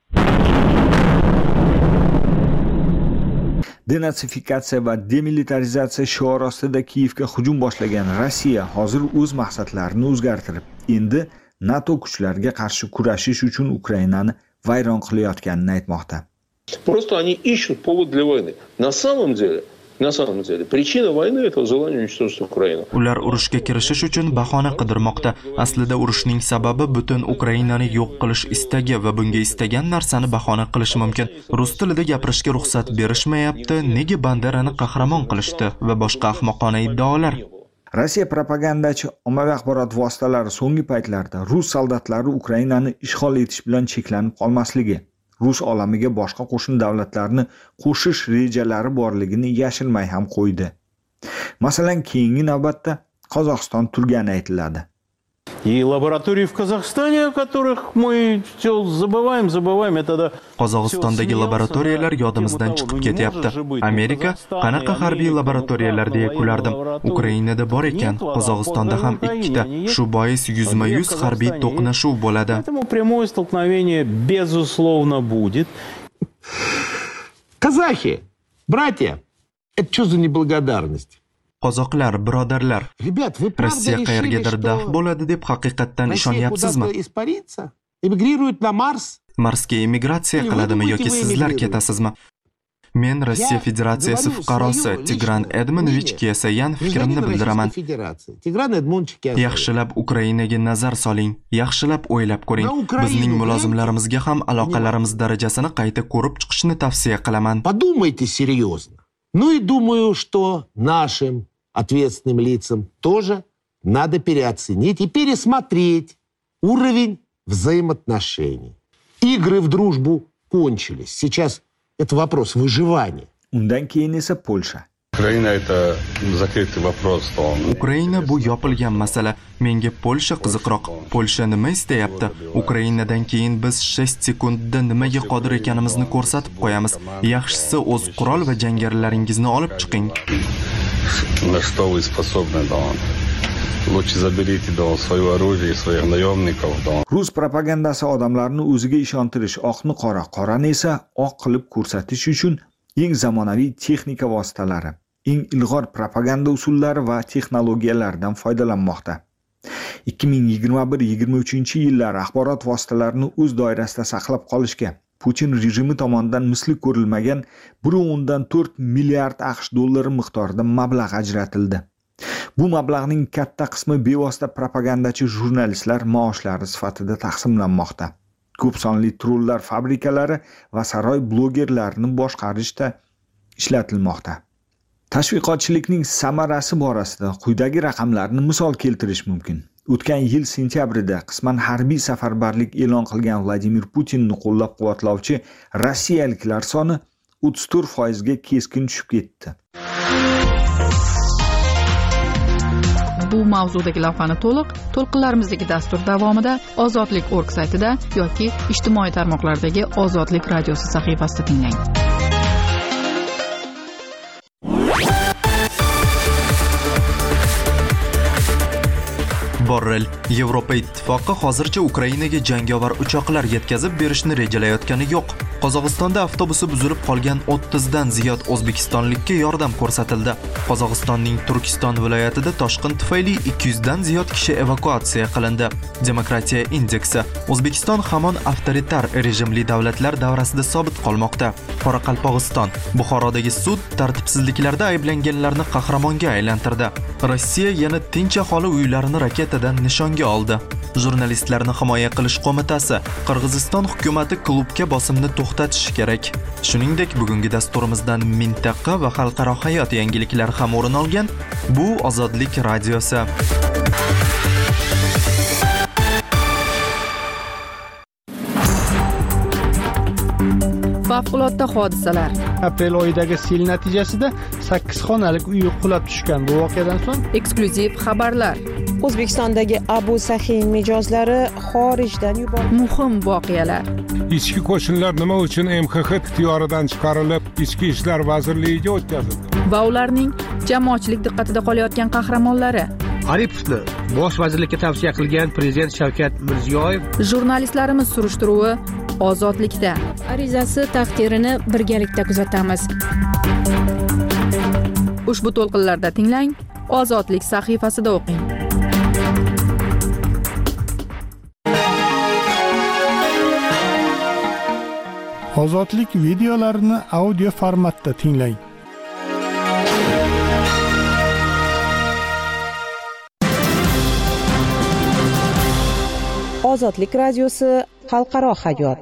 Denasifikatsiya va demilitarizatsiya shiori ostida Kiyevga hujum boshlagan Rossiya hozir o'z maqsadlarini o'zgartirib, endi NATO kuchlariga qarshi kurashish uchun Ukrainani vayron qilayotganini aytmoqda. Просто они ищут повод для войны. На самом деле, причина войны это желание уничтожить Украину. Ular urushga kirishish uchun bahona qidirmoqda. Aslida urushning sababi butun Ukrainani yo'q qilish istagi va bunga istagan narsani bahona qilish mumkin. Rus tilida gapirishga ruxsat berishmayapti, nega Banderani qahramon qilishdi va boshqa ahmoqona iddaolar. Rossiya propagandachi ommaviy axborot vositalari so'nggi paytlarda rus soldatlari Ukrainani ishg'ol etish bilan cheklanib qolmasligi, Rus olamiga boshqa qo'shni davlatlarni qo'shish rejalari borligini yashirmay ham qo'ydi. Masalan, keyingi navbatda Qozog'iston turgani aytiladi. И лаборатории в Казахстане, о которых мы все забываем, это... Qozog'istondagi laboratoriyalar yodimizdan chiqib ketyapti. Amerika qanaqa harbiy laboratoriyalar deya kulardim. Ukrainada bor ekan, Qozog'istonda ham ikkita. Shu bois yuzma-yuz harbiy to'qnashuv bo'ladi. Поэтому прямое столкновение безусловно будет. Казахи, братья, это что за неблагодарность? Qozoqlar, birodarlar, Rossiya qayergadir daf bo'ladi deb haqiqatdan ishonyapsizmi? Marsga emigratsiya qiladimi yoki sizlar ketasizmi? Men Rossiya Federatsiyasi fuqarosi Tigran Edmonovich Kesayan fikrimni bildiraman. Yaxshilab Ukrainaga nazar soling, yaxshilab o'ylab ko'ring. Bizning mulozimlarimizga ham aloqalarimiz darajasini qayta ko'rib chiqishni tavsiya qilaman. Подумайте серьезно. Ну и думаю, что нашим ответственным лицам тоже надо переоценить и пересмотреть уровень взаимоотношений. Игры в дружбу кончились. Сейчас это вопрос выживания. Undan keyin esa Polsha. Ukraina это закрытый вопрос. Ukraina bu yopilgan masala. Menga Polsha qiziqroq. Polsha nima istayapti? Ukrainadan keyin biz 6 sekundda nimaga qodir ekanimizni ko'rsatib qo'yamiz. Yaxshisi o'z qurol va jangarilaringizni olib chiqing. На что вы способны, Дон? Лучше заберите, Дон, свое оружие и своих наемников, Дон. Rus propagandasi odamlarni o'ziga ishontirish, oqni qora, qorani esa oq qilib ko'rsatish uchun eng zamonaviy texnika vositalari, eng ilg'or propaganda usullari va texnologiyalardan foydalanmoqda. 2021-23-yillar axborot vositalarini o'z doirasida saqlab qolishga Putin rejimi tomonidan misli ko'rilmagan 1.4 milliard AQSh dollari miqdorida mablag' ajratildi. Bu mablag'ning katta qismi bevosita propagandachi jurnalistlar maoshlari sifatida taqsimlanmoqda. Ko'p sonli trollar fabrikalari va saroy blogerlarini boshqarishda ishlatilmoqda. Tashviqotchilikning samarasi borasida quyidagi raqamlarni misol keltirish mumkin. O'tgan yil sentyabrida qisman harbiy safarbarlik e'lon qilgan Vladimir Putinni qo'llab-quvvatlovchi rossiyaliklar soni 34% ga keskin tushib ketdi. Bu mavzudagi lavhani to'lqinlarimizdagi dastur davomida Ozodlik.org saytida yoki ijtimoiy tarmoqlardagi Ozodlik radiosi sahifasida tinglang. Borrell, Yevropa ittifoqi hozircha Ukrainaga jangovar uchoqlar yetkazib berishni rejalayotgani yo'q. Qozog'istonda avtobusi buzilib qolgan 30 dan ziyod o'zbekistonlikka yordam ko'rsatildi. Qozog'istonning Turkiston viloyatida toshqin tufayli 200 dan ziyod kishi evakuatsiya qilindi. Demokratiya indeksi: O'zbekiston hamon avtoritar rejimli davlatlar davrasida sobit qolmoqda. Qoraqalpog'iston, Buxorodagi sud tartibsizliklarda ayblanganlarni qahramonga aylantirdi. Rossiya yana tinch aholi uylarini raketadan nishonga oldi. Jurnalistlarni himoya qilish qo'mitasi: Qirg'iziston hukumatı klubga bosimni to'xtatishi kerak. Shuningdek, bugungi dasturimizdan mintaqa va xalqaro hayot yangiliklari ham o'rin olgan. Bu Ozodlik radiosi. Favqulodda hodisalar. Aprel oyidagi sel natijasida 8 xonalik uy qulab tushgan. Bu voqeadan so'ng eksklyuziv xabarlar. O'zbekistondagi Abu Sahiy mijozlari xorijdan yuborildi. Muhim voqealar. Ichki qo'shinlar nima uchun MXX ixtiyoridan chiqarilib, Ichki ishlar vazirligiga o'tkazildi? Va ularning jamoatchilik diqqatida qolayotgan qahramonlari. Aripovni bosh vazirlikka tavsiya qilgan prezident Shavkat Mirziyoyev. Jurnalistlarimiz surishtiruvi Ozodlikda. Arizasi taqdirini birgalikda kuzatamiz. Ushbu to'lqinlarda tinglang, Ozodlik sahifasida o'qing. Ozodlik videolarini audio formatda tinglang. Ozodlik radiosi xalqaro hayot.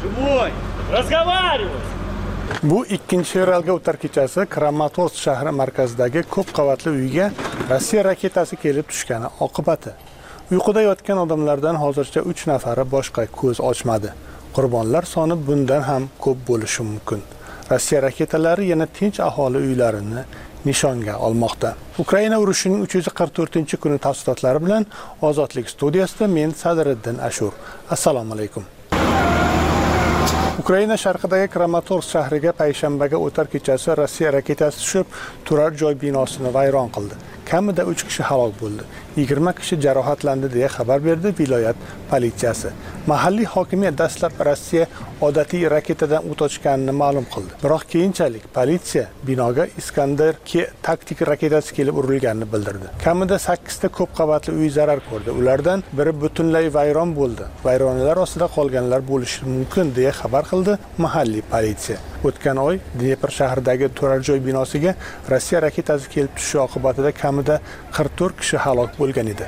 Bu 2-fevralga o'tar kechasi Kramatorsk shahri markazidagi ko'p qavatli uyga Rossiya raketasi kelib tushgani oqibati. Uyquda yotgan odamlardan hozircha 3 nafari boshqa ko'z ochmadi. Qurbonlar soni bundan ham ko'p bo'lishi mumkin. Rossiya raketalari yana tinch aholi uylarini nishonga olmoqda. Ukraina urushining 344-kuni tafsilotlari bilan Ozodlik studiyasida men Sadriddin Ashur. Assalomu alaykum. Ukraina sharqidagi Kramatorsk shahriga payshanbaga o'tar kechasi Rossiya raketasi tushib, turar joy binosini vayron qildi. Kamida 3 kishi halok bo'ldi. 20 kishi jarohatlandi deya xabar berdi viloyat politsiyasi. Mahalliy hokimiyat dastlab Rossiya odatiy raketadan o't ochganini ma'lum qildi. Biroq keyinchalik politsiya binoga Iskandar 2 taktik raketasi kelib urilganini bildirdi. Kamida 8 ta ko'p qavatli uy zarar ko'rdi. Ulardan biri butunlay vayron bo'ldi. Vayronalar ostida qolganlar bo'lishi mumkin deya xabar qildi mahalliy politsiya. O'tgan oy Dnepr shahridagi turar joy binosiga Rossiya raketasi kelib tushishi oqibatida kamida 44 kishi halok bo'lgan edi.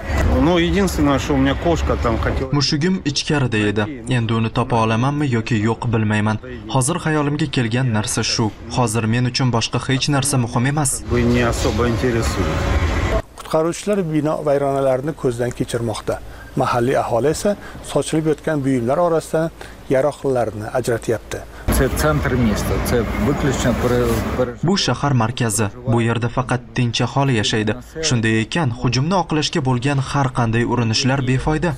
Mushugim ichkarida edi. Endi uni topa olamanmi yoki yo'q bilmayman. Hozir xayolimga kelgan narsa shu. Hozir men uchun boshqa hech narsa muhim emas. Qutqaruvchilar bino vayronalarini ko'zdan kechirmoqda. Mahalliy aholi esa sochilib yotgan buyumlar orasidan yaroqlilarni ajratyapti. Bu shahar markazi. Bu yerda faqat tinch aholi yashaydi. Shunday ekan, hujumni oqlashga bo'lgan har qanday urinishlar befoyda.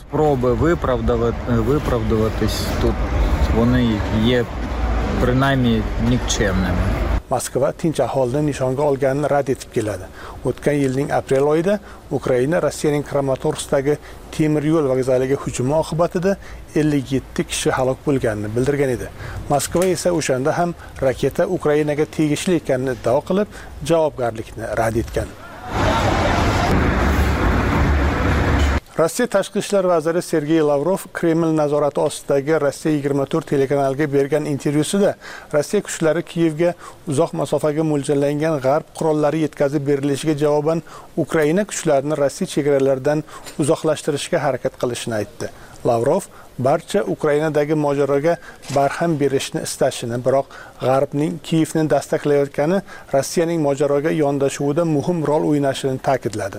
Moskva tinch aholini nishonga olganini rad etib keladi. O'tgan yilning aprel oyida Ukraina Rossiyaning Kramatorskdagi temir yo'l vokzaliga hujumi oqibatida 57 kishi halok bo'lganini bildirgan edi. Moskva esa o'shanda ham raketa Ukrainaga tegishli ekanini iddao qilib, javobgarlikni rad etgan. Rossiya tashqi ishlar vaziri Sergey Lavrov Kreml nazorati ostidagi Rossiya 24 telekanaliga bergan intervyusida Rossiya kuchlari Kiyevga uzoq masofaga mo'ljallangan g'arb qurollari yetkazib berilishiga javoban Ukraina kuchlarini Rossiya chegaralaridan uzoqlashtirishga harakat qilishini aytdi. Lavrov barcha Ukrainadagi mojaroga barham berishni istashini, biroq G'arbning Kiyevni dastaklayotgani Rossiyaning mojaroga yondashuvida muhim rol o'ynashini ta'kidladi.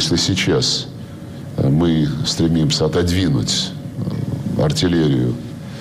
Мы стремимся отодвинуть артиллерию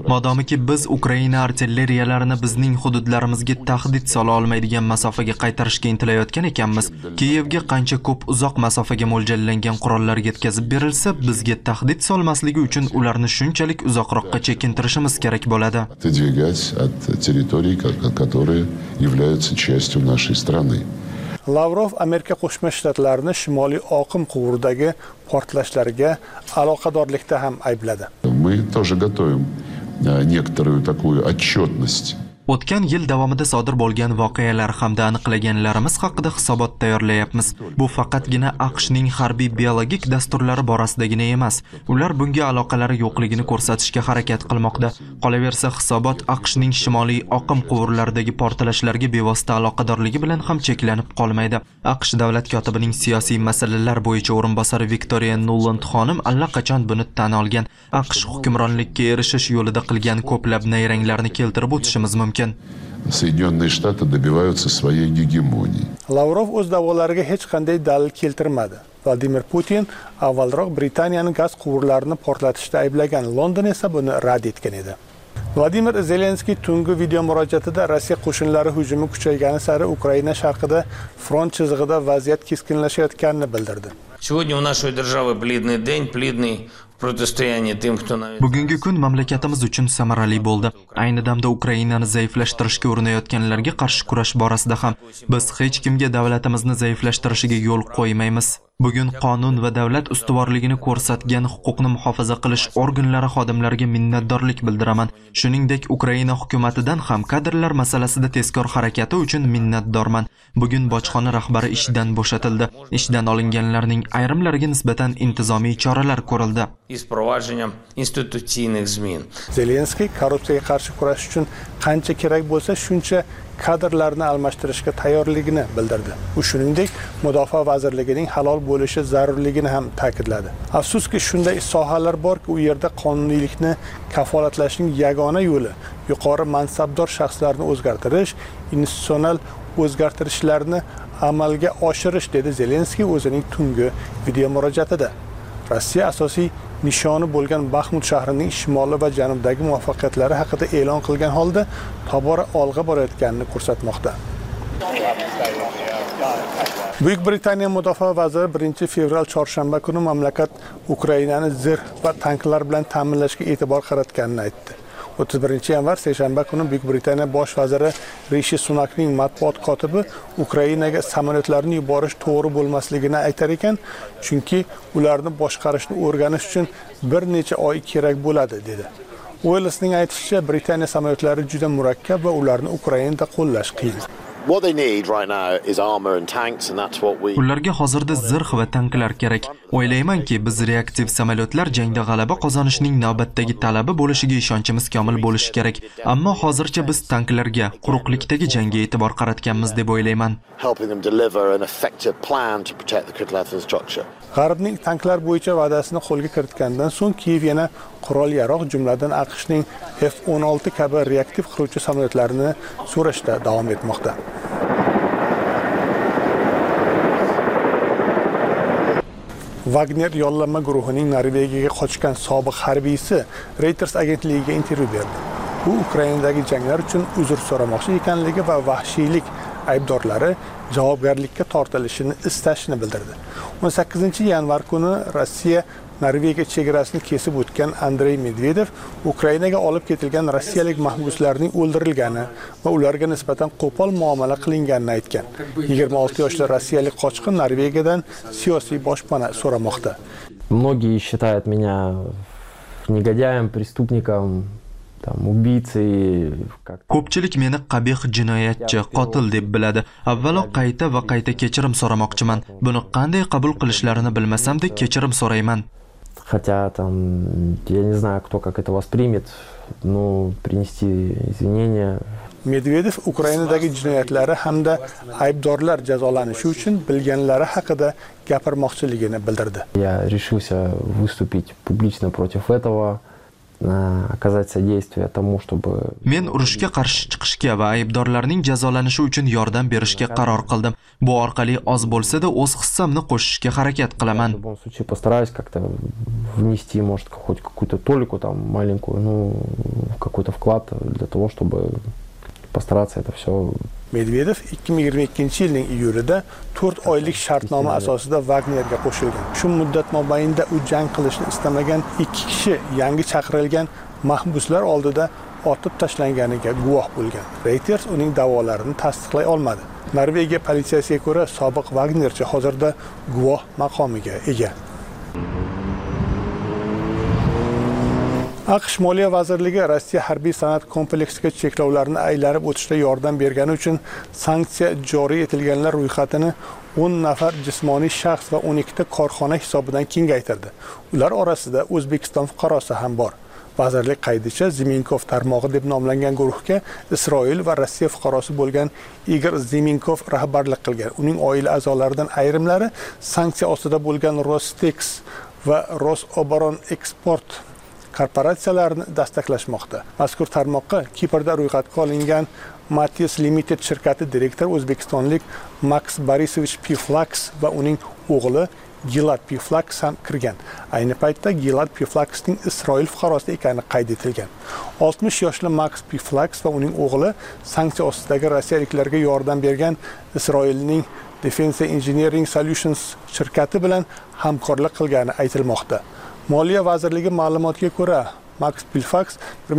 Modomiki biz Ukraina artilleriyalarini bizning hududlarimizga tahdid sola olmaydigan masofaga qaytarishga intilayotgan ekanmiz, Kiyevga qancha ko'p uzoq masofaga mo'ljallangan qurollar yetkazib berilsa, bizga tahdid solmasligi uchun ularni shunchalik uzoqroqqa chekintirishimiz kerak bo'ladi. Отодвигать от территорий, которые являются частью нашей страны. Lavrov Amerika Qo'shma Shtatlarini Shimoliy oqim quvuridagi portlashlarga aloqadorlikda ham aybladi. Мы тоже готовим некоторую такую отчетность. O'tgan yil davomida sodir bo'lgan voqealar hamda aniqlaganlarimiz haqida hisobot tayyorlayapmiz. Bu faqatgina AQShning harbiy biologik dasturlari borasidagina emas. Ular bunga aloqalari yo'qligini ko'rsatishga harakat qilmoqda. Qolaversa, hisobot AQShning shimoliy oqim quvurlaridagi portlashlarga bevosita aloqadorligi bilan ham cheklanib qolmaydi. AQSh davlat kotibining siyosiy masalalar bo'yicha o'rinbosari Victoria Nuland xonim allaqachon buni tan olgan. AQSh hukmronlikka erishish yo'lida qilgan ko'plab nayranglarni keltirib o'tishimiz mumkin. Соединенные Штаты добиваются своей гегемонии. Lavrov o'z da'volariga hech qanday dalil keltirmadi. Vladimir Putin avvalroq Britaniyaning gaz quvurlarini portlatishda ayblagan, London esa buni rad etgan edi. Vladimir Zelenskiy tungi video murojaatida Rossiya qo'shinlari hujumi kuchaygani sari Ukraina sharqida front chizig'ida vaziyat keskinlashayotganini bildirdi. Сегодня у нашей державы бледный день, бледный противостояние тем, кто Bugungi kun mamlakatimiz uchun samarali bo'ldi. Ayni damda Ukrainani zaiflashtirishga urinayotganlarga qarshi kurash borasida ham biz hech kimga davlatimizni zaiflashtirishiga yo'l qo'ymaymiz. Bugun qonun va davlat ustuvorligini ko'rsatgan huquqni muhofaza qilish organlari xodimlariga minnatdorlik bildiraman. Shuningdek, Ukraina hukumatidan ham kadrlar masalasida tezkor harakati uchun minnatdorman. Bugun bojxona rahbari ishdan bo'shatildi. Ishdan olinganlarning ayrimlariga nisbatan intizomiy choralar ko'rildi. Zelenskiy korrupsiyaga qarshi kurash uchun qancha kerak bo'lsa shuncha kadrlarni almashtirishga tayyorligini bildirdi. U shuningdek, Mudofaa vazirligining halol bo'lishi zarurligini ham ta'kidladi. Afsuski, shunday sohalar borki, u yerda qonuniylikni kafolatlashning yagona yo'li yuqori mansabdor shaxslarni o'zgartirish, institutsional o'zgartirishlarni amalga oshirish, dedi Zelenskiy o'zining tungi video murojaatida. Rossiya asosiy nishoni bo'lgan Baxmut shahrining shimoli va janubidagi muvaffaqiyatlari haqida e'lon qilgan holda tobora olg'a borayotganini ko'rsatmoqda. Buyuk Britaniya mudofaa vaziri 1-fevral chorshanba kuni mamlakat Ukrainani zirh va tanklar bilan ta'minlashga e'tibor qaratganini aytdi. 31-yanvar seshanba kuni Buyuk Britaniya bosh vaziri Rishi Sunakning matbuot kotibi Ukrainaga samolyotlarni yuborish to'g'ri bo'lmasligini aytar ekan, chunki ularni boshqarishni o'rganish uchun bir necha oy kerak bo'ladi, dedi. Uellsning aytishicha, Britaniya samolyotlari juda murakkab va ularni Ukrainada qo'llash qiyin. Ularga hozirda zirh va tanklar kerak. O'ylaymanki, biz reaktiv samolyotlar jangda g'alaba qozonishning navbatdagi talabi bo'lishiga ishonchimiz komil bo'lishi kerak. Ammo hozircha biz tanklarga, quruqlikdagi jangga e'tibor qaratganmiz deb o'ylayman. G'arbning tanklar bo'yicha va'dasini qo'lga kiritgandan so'ng Kiyev yana qurol-yarog', jumladan AQShning F-16 kabi reaktiv qiruvchi samolyotlarini so'rashda davom etmoqda. Wagner yollanma guruhining Norvegiyaga qochgan sobiq harbiysi Reuters agentligiga intervyu berdi. U Ukrainadagi janglar uchun uzr so'ramoqchi ekanligi va vahshiylik aybdorlari javobgarlikka tortilishini istashini bildirdi. 18-yanvar kuni Rossiya Norvegiya chegarasini kesib o'tgan Andrey Medvedev Ukrainaga olib ketilgan rossiyalik mahbuslarning o'ldirilgani va ularga nisbatan qo'pol muomala qilinganini aytgan. 26 yoshli rossiyalik qochqin Norvegiyadan siyosiy boshpana so'ramoqda. Многие считают меня негодяем, преступником, Ko'pchilik meni qabih jinoyatchi, qotil deb biladi. Avvalo qayta va qayta kechirim so'ramoqchiman. Buni qanday qabul qilishlarini bilmasam-da kechirim so'rayman. Хотя я не знаю, кто как это воспримет, но принести извинения. Medvedev Ukrainadagi jinoyatlari hamda aybdorlar jazolanishi uchun bilganlari haqida gapirmoqchiligini bildirdi. Я решился выступить публично против этого. оказать содействие тому, чтобы... Men urushga qarshi chiqishga va aybdorlarning jazolanishi uchun yordam berishga qaror qildim. Bu orqali oz bo'lsa-da o'z hissamni qo'shishga harakat qilaman. В любом случае постараюсь как-то внести, может, хоть какую-то толику там маленькую, ну, какой-то вклад для того, чтобы постараться это все. Medvedev 2022-yilning iyulida 4 oylik shartnoma asosida Wagnerga qo'shilgan. Shu muddat mobaynida u jang qilishni istamagan 2 kishi yangi chaqirilgan mahbuslar oldida otib tashlanganiga guvoh bo'lgan. Reuters uning da'volarini tasdiqlay olmadi. Norvegiya politsiyasiga ko'ra, sobiq Wagnerchi hozirda guvoh maqomiga ega. AQSh Moliya vazirligi Rossiya harbiy sanoat kompleksiga cheklovlarni aylanib o'tishda yordam bergani uchun sanksiya joriy etilganlar ro'yxatini 10 nafar jismoniy shaxs va 12 ta korxona hisobidan kengaytirdi. Ular orasida O'zbekiston fuqarosi ham bor. Vazirlik qaydicha Ziminkov tarmog'i deb nomlangan guruhga Isroil va Rossiya fuqarosi bo'lgan Igor Ziminkov rahbarlik qilgan. Uning oila a'zolaridan ayrimlari sanksiya ostida bo'lgan Rostex va Rosoboronexport korporatsiyalarini dastaklashmoqda. Mazkur tarmoqqa Kiprda ro'yxatga olingan Matius Limited shirkati direktori o'zbekistonlik Max Borisovich Piflax va uning o'g'li Gilad Piflax ham kirgan. Ayni paytda Gilad Piflaxning Isroil fuqarosi ekani qayd etilgan. 60 yoshli Max Piflax va uning o'g'li sanksiya ostidagi rossiyaliklarga yordam bergan Isroilning Defense Engineering Solutions shirkati bilan hamkorlik qilgani aytilmoqda. Moliya vazirligi ma'lumotiga ko'ra, Max Piflax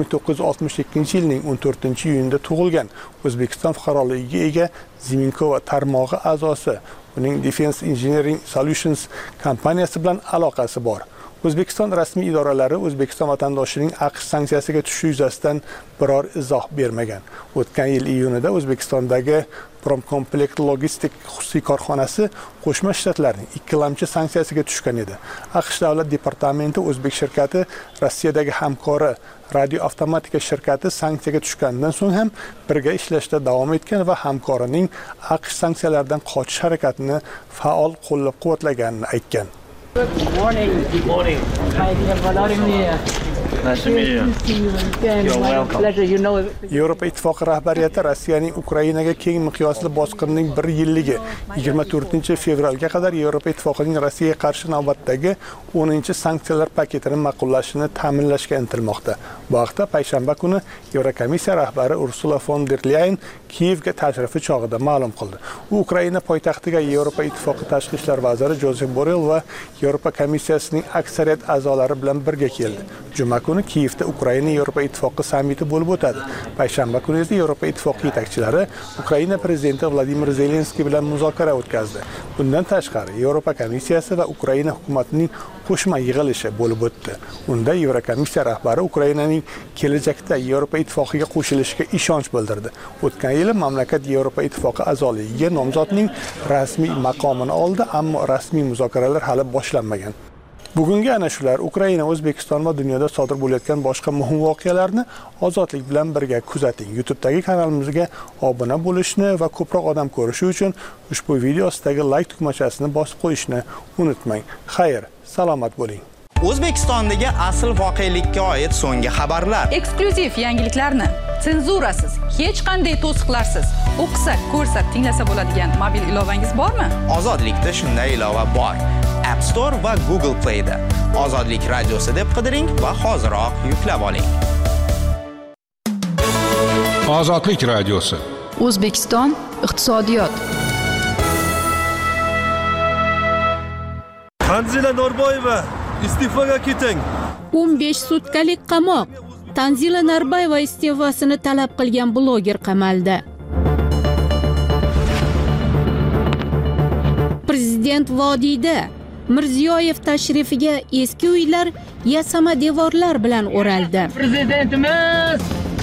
1962-yilning 14-iyunida tug'ilgan. O'zbekiston fuqaroligiga ega Ziminkova tarmog'i a'zosi. Uning Defense Engineering Solutions kompaniyasi bilan aloqasi bor. O'zbekiston rasmiy idoralari O'zbekiston vatandoshining AQSh sanksiyasiga tushishi yuzasidan biror izoh bermagan. O'tgan yil iyunida O'zbekistondagi Promkomplekt Logistik xususiy korxonasi Qo'shma Shtatlarning ikkilamchi sanksiyasiga tushgan edi. AQSh davlat departamenti o'zbek shirkati Rossiyadagi hamkori Radio Avtomatika shirkati sanksiyaga tushgandan so'ng ham birga ishlashda davom etgan va hamkorining AQSh sanksiyalaridan qochish harakatini faol qo'llab-quvvatlaganini aytgan. Good morning. Good morning. Hi, dear Vladimir. Nice to meet you. You're welcome. Pleasure, you know. Yevropa Ittifoqi rahbariyati Rossiyaning Ukrainaga keng miqyosli bosqinining 1 yilligi 24-fevralga qadar Yevropa Ittifoqining Rossiyaga qarshi navbatdagi 10-sanksiyalar paketini ma'qullashini ta'minlashga intilmoqda. Bu haqda payshanba kuni Yevrokomissiya rahbari Ursula von der Leyen Kiyevga tashrifi chog'ida ma'lum qildi. U Ukraina poytaxtiga Yevropa Ittifoqi tashqi ishlar vaziri Josep Borrell va Yevropa komissiyasining aksariyat a'zolari bilan birga keldi. Juma kuni Kiyevda Ukraina Yevropa Ittifoqi sammiti bo'lib o'tadi. Payshanba kuni esa Yevropa Ittifoqi yetakchilari Ukraina prezidenti Vladimir Zelenskiy bilan muzokara o'tkazdi. Bundan tashqari Yevropa komissiyasi va Ukraina hukumatining qo'shma yig'ilishi bo'lib o'tdi. Unda Yevrokomissiya rahbari Ukrainaning kelajakda Yevropa Ittifoqiga qo'shilishiga ishonch bildirdi. O'tgan yili mamlakat Yevropa Ittifoqi a'zoligiga nomzodning rasmiy maqomini oldi, ammo rasmiy muzokaralar hali boshlanmagan. Bugungi ana shular Ukraina, O'zbekiston va dunyoda sodir bo'layotgan boshqa muhim voqealarni ozodlik bilan birga kuzating. YouTube'dagi kanalimizga obuna bo'lishni va ko'proq odam ko'rishi uchun ushbu video ostidagi like tugmachasini bosib qo'yishni unutmang. Xayr, salomat bo'ling. O'zbekistondagi asl voqelikka oid so'nggi xabarlar. Eksklyuziv yangiliklarni senzurasiz, hech qanday to'siqlarsiz o'qisa, ko'rsa, tinglasa bo'ladigan mobil ilovangiz bormi? Ozodlikda shunday ilova bor. App Store va Google Play da Ozodlik radiosi deb qidiring va hoziroq yuklab oling. Ozodlik radiosi. O'zbekiston iqtisodiyot. Tanzila Norboyeva iste'foga keting. 15 sutkalik qamoq. Tanzila Norboyeva iste'fosini talab qilgan bloger qamaldi. Prezident vodiyda Mirziyoyev tashrifiga eski uylar yasama devorlar bilan o'raldi. Prezidentimiz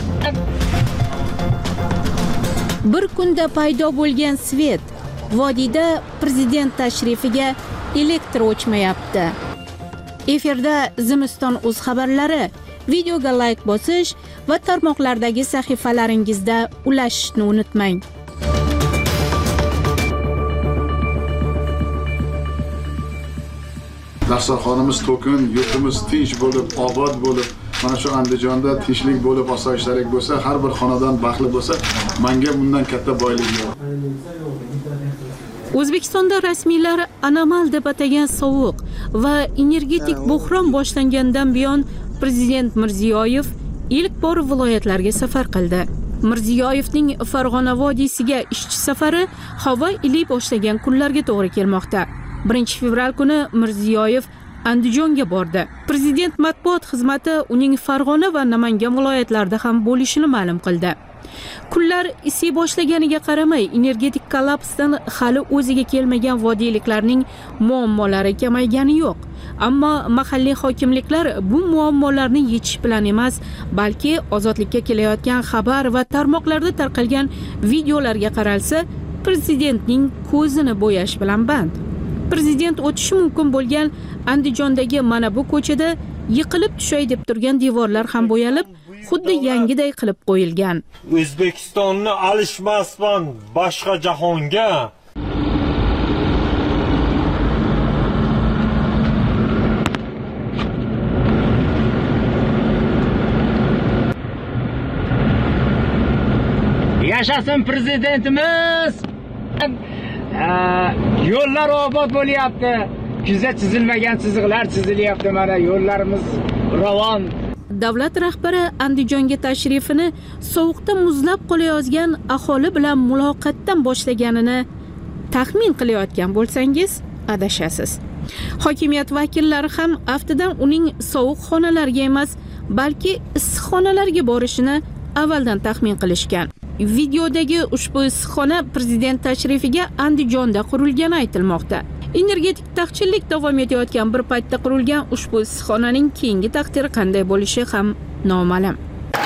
Bir kunda paydo bo'lgan svet. Vodiyda prezident tashrifiga elektr o'chmayapti. Efirda Zimiston o'z xabarlari. Videoga like bosish va tarmoqlardagi sahifalaringizda ulashishni unutmang. Dasturxonimiz to'kin, yurtimiz tinch bo'lib, obod bo'lib, mana shu Andijonda tinchlik bo'lib, osoyishtalik bo'lsa, har bir xonadon baxtli bo'lsa, menga bundan katta boylik yo'q. O'zbekistonda rasmiylar anomal deb atagan sovuq va energetik buhron boshlangandan buyon Prezident Mirziyoyev ilk bor viloyatlarga safar qildi. Mirziyoyevning Farg'ona vodiysiga ishchi safari havo iliy boshlagan kunlarga to'g'ri kelmoqda. 1 fevral kuni Mirziyoyev Andijonga bordi. Prezident matbuot xizmati uning Farg'ona va Namangan viloyatlarida ham bo'lishini ma'lum qildi. Kunlar isiy boshlaganiga qaramay, energetik kollapsdan hali o'ziga kelmagan vodiyliklarning muammolari kamaygani yo'q. Ammo mahalliy hokimliklar bu muammolarni yechish bilan emas, balki ozodlikka kelayotgan xabar va tarmoqlarda tarqalgan videolarga qaralsa, prezidentning ko'zini bo'yash bilan band. Prezident o'tishi mumkin bo'lgan Andijondagi mana bu ko'chada yiqilib tushay deb turgan devorlar ham bo'yalib, xuddi yangiday qilib qo'yilgan. O'zbekistonni alishmasman boshqa jahonga. Yashasin prezidentimiz! Yo'llar obod bo'lyapti. Kuzda chizilmagan chiziqlar chizilyapti. Mana yo'llarimiz ravon. Davlat rahbari Andijonga tashrifini sovuqda muzlab qolayozgan aholi bilan muloqotdan boshlaganini taxmin qilayotgan bo'lsangiz, adashasiz. Hokimiyat vakillari ham aftidan uning sovuq xonalarga emas, balki issiqxonalarga borishini avvaldan taxmin qilishgan. Videodagi ushbu issiqxona prezident tashrifiga Andijonda qurilgani aytilmoqda. Energetik taqchillik davom etayotgan bir paytda qurilgan ushbu issiqxonaning keyingi taqdiri qanday bo'lishi ham noma'lum.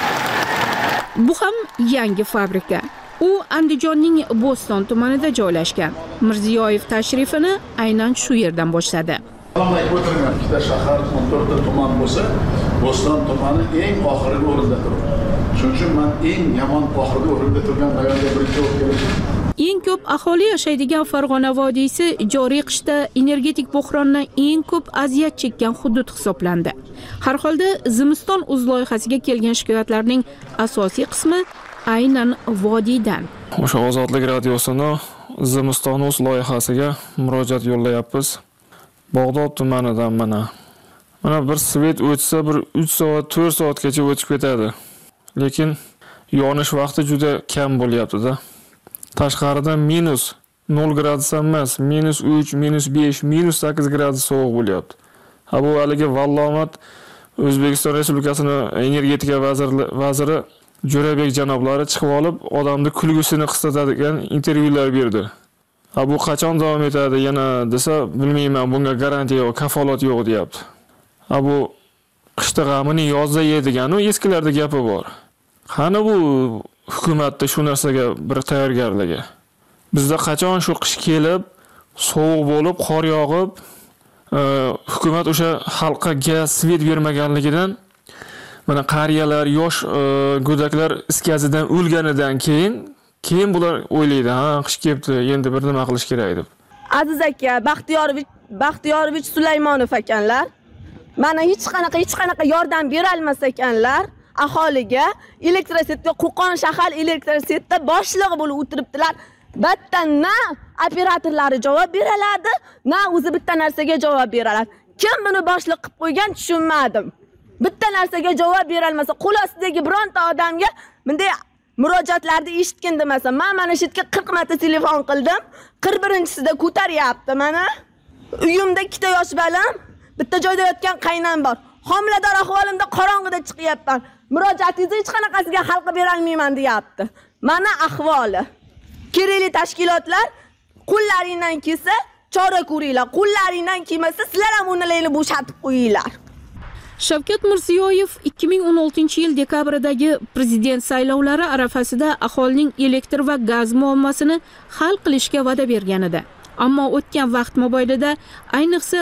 Bu ham yangi fabrika. U Andijonning Bo'ston tumanida joylashgan. Mirziyoyev tashrifini aynan shu yerdan boshladi. O'tirgan ikkita shahar, 14 ta tuman bo'lsa, Bo'ston tumani eng oxirgi o'rinda turibdi. Shuning uchun men eng yomon oxirgi o'rinda turgan rayonga birinchi bo'lib keldim. Eng ko'p aholi yashaydigan Farg'ona vodiysi joriy qishda energetik buhrondan eng ko'p aziyat chekkan hudud hisoblandi. Har holda zimiston o'z loyihasiga kelgan shikoyatlarning asosiy qismi aynan vodiydan. O'sha Ozodlik radiosini zimiston o'z loyihasiga murojaat yo'llayapmiz. Bog'dod tumanidan mana bir svet o'tsa bir 3 soat, 4 soatgacha o'tib ketadi. Lekin yonish vaqti juda kam bo'lyapti-da. Tashqarida minus 0 gradus emas, minus 3, minus 5, minus 8 gradus sovuq bo'lyapti. Bu haligi vallomat O'zbekiston Respublikasining energetika vaziri Jo'rabek janoblari chiqib olib, odamni kulgusini qisqartiradigan intervyular berdi. Bu qachon davom etadi yana desa, bilmayman, bunga garantiya yo'q, kafolat yo'q deyapti. Bu qishda g'amini yozda yeydigan, eskilarda gapi bor. Qani bu hukumatda shu narsaga bir tayyorgarligi. Bizda qachon shu qish kelib, sovuq bo'lib, qor yog'ib, hukumat o'sha xalqqa gaz, svet bermaganligidan mana qariyalar, yosh go'daklar iskazidan o'lganidan keyin bular o'ylaydi, ha, qish kelibdi, endi bir nima qilish kerak deb. Aziz aka, Baxtiyorovich Sulaymonov akanlar mana hech qanaqa yordam bera olmas ekanlar. Aholiga elektrositga Qo'qon shahar elektrositda boshlig'i bo'lib o'tiribdilar. Bitta na operatorlari javob beraladi, na o'zi bitta narsaga javob beraladi. Kim buni boshliq qilib qo'ygan tushunmadim. Bitta narsaga javob bera olmasa, qo'l ostidagi bironta odamga bunday murojaatlarni eshitgan demasa, men mana shu yerga 40 marta telefon qildim. 41-sida ko'taryapti mana. Uyimda 2 yosh balam, bitta joyda yotgan qaynam bor. Homilador ahvolimda qorong'ida chiqyapman. Murojaatingizni hech qanaqasiga xalqqa bera olmayman deyapti. Mana ahvoli. Kerakli tashkilotlar qo'llaringdan kelsa chora ko'ringlar. Qo'llaringdan kelmasa sizlar ham ularni bo'shatib qo'yinglar. Shavkat Mirziyoyev 2016-yil dekabrdagi prezident saylovlari arafasida aholining elektr va gaz muammosini hal qilishga va'da bergan edi. Ammo o'tgan vaqt mobaynida ayniqsa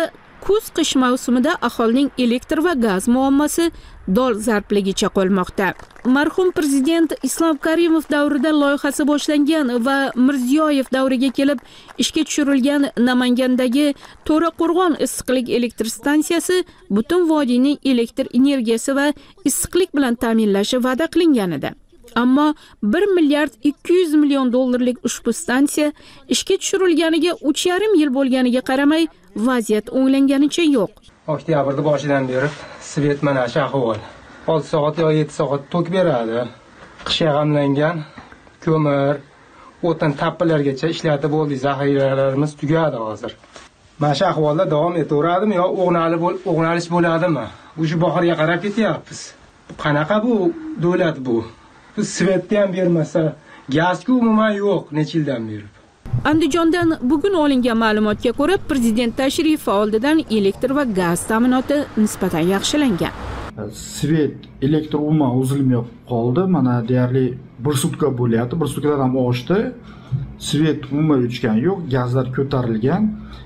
kuz-qish mavsumida aholining elektr va gaz muammosi dolzarbligicha qolmoqda. Marhum prezident Islom Karimov davrida loyihasi boshlangan va Mirziyoyev davriga kelib ishga tushirilgan Namangandagi To'raqo'rg'on issiqlik elektr stansiyasi butun vodiyning elektr energiyasi va issiqlik bilan ta'minlashi va'da qilingan edi. Ammo 1 milliard 200 million dollarlik ushbu stansiya ishga tushirilganiga 3,5 yil bo'lganiga qaramay vaziyat o'nglanganicha yo'q. Oktyabrda boshidan beri svet mana shu ahvol. 6 soat yo 7 soat tok beradi. Qishga g'amlangan ko'mir, o'tin tappilargacha ishlatib bo'ldik, zaxiralarimiz tugadi hozir. Mana shu ahvolda davom etaveradimi yo o'g'nalish bo'ladimi? O'sha bahorga qarab ketyapmiz. Qanaqa bu davlat bu? Svetda ham bermasa, gazku umuman yo'q necha yildan beri. Andijondan bugun olingan ma'lumotga ko'ra, prezident tashrifi oldidan elektr va gaz ta'minoti nisbatan yaxshilangan. Svet elektr umuman uzilmay qoldi. Mana deyarli 1 sutka bo'lyapti. 1 sutkadan ham oshdi. Svet umuman o'chgan yo'q, gazlar ko'tarilgan.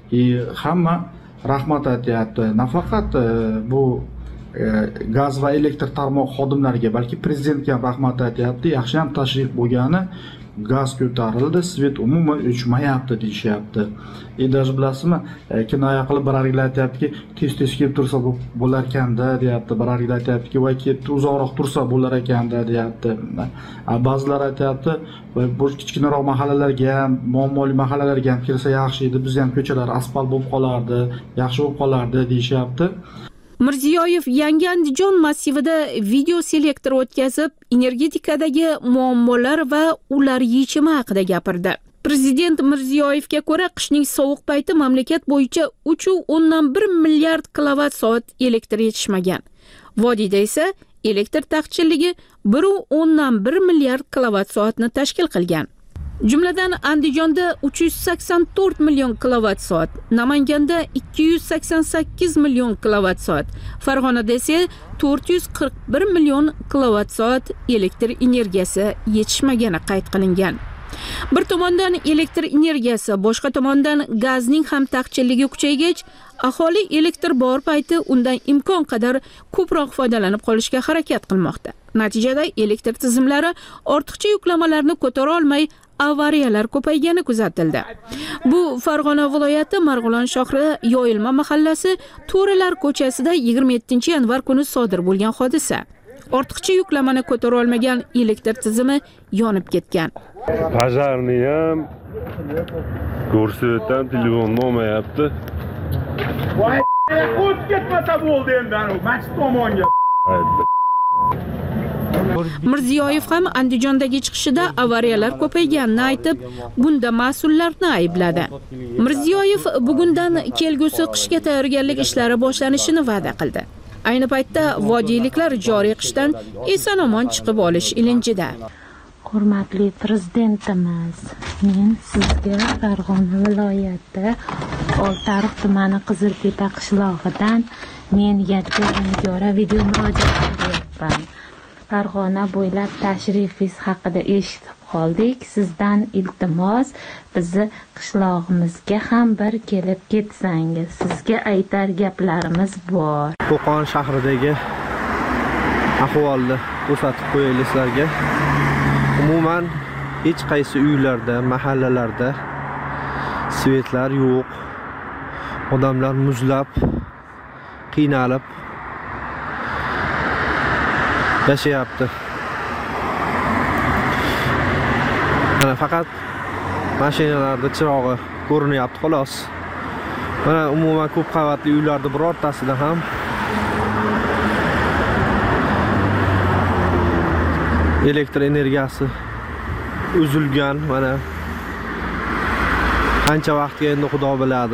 Hamma rahmat aytyapti. Nafaqat bu gaz va elektr tarmoq xodimlariga, balki prezidentga ham rahmat aytyapti. Yaxshi ham tashrif bo'lgani, gaz ko'tarildi, svet umuman o'chmayapti deyishyapti. Даже bilasizmi, kinoya qilib birarlar aytyaptiki, tez kelib tursa bo'lar ekanda, deyapti. Birarlar aytyaptiki, voy ketdi uzoqroq tursa bo'lar ekanda, deyapti. Ba'zilar aytyapti, bu kichkinaroq mahallalarga ham, muammoli mahallalarga ham kirsa yaxshi edi, biz ham ko'chalar asfalt bo'lib qolardi, yaxshi bo'lib qolardi deyishyapti. Mirziyoyev yangi Andijon massivida video selektor o'tkazib, energetikadagi muammolar va ular yechimi haqida gapirdi. Prezident Mirziyoyevga ko'ra, qishning sovuq payti mamlakat bo'yicha 3,1 milliard kilovatt-soat elektr yetishmagan. Vodiyda esa elektr taqchilligi 1,1 milliard kilovatt-soatni tashkil qilgan. Jumladan Andijonda 384 million kilovatt-soat, Namanganda 288 million kilovatt-soat, Farg'onada esa 441 million kilovatt-soat elektr energiyasi yetishmagani qayd qilingan. Bir tomondan elektr energiyasi, boshqa tomondan gazning ham taqchilligi kuchaygach, aholi elektr bor payti undan imkon qadar ko'proq foydalanib qolishga harakat qilmoqda. Natijada elektr tizimlari ortiqcha yuklamalarni ko'tara olmay, avariyalar ko'paygani kuzatildi. Bu Farg'ona viloyati Marg'ilon shahri Yoyilma mahallasi To'ralar ko'chasida 27-yanvar kuni sodir bo'lgan hodisa. Ortiqcha yuklamani ko'tara olmagan elektr tizimi yonib ketgan. Pajarni ham ko'rsatdan telefon olmayapti. Voy, o'tib ketmasa bo'ldi endi, masjid tomonga. Mirziyoyev ham Andijondagi chiqishida avariyalar ko'payganini aytib, bunda mas'ullarni aybladi. Mirziyoyev bugundan kelgusi qishga tayyorgarlik ishlari boshlanishini va'da qildi. Ayni paytda vodiyliklar joriy qishdan eson-omon chiqib olish ilinjida. Hurmatli prezidentimiz, men sizga Farg'ona viloyati Oltiariq tumani Qiziltepa qishlog'idan men Yodgor Nigora video murojaat qilyapman. Farg'ona bo'ylab tashrifingiz haqida eshitib qoldik. Sizdan iltimos, bizni qishlog'imizga ham bir kelib ketsangiz. Sizga aytar gaplarimiz bor. Qo'qon shahridagi ahvolni ko'rsatib qo'yaylik sizlarga. Umuman hech qaysi uylarda, mahallalarda svetlar yo'q. Odamlar muzlab, qiynalib yashayapti. Mana faqat mashinalarda chirog'i ko'rinyapti xolos. Mana umuman ko'p qavatli uylarda birortasida ham elektr energiyasi uzilgan. Mana qancha vaqtga endi Xudo biladi.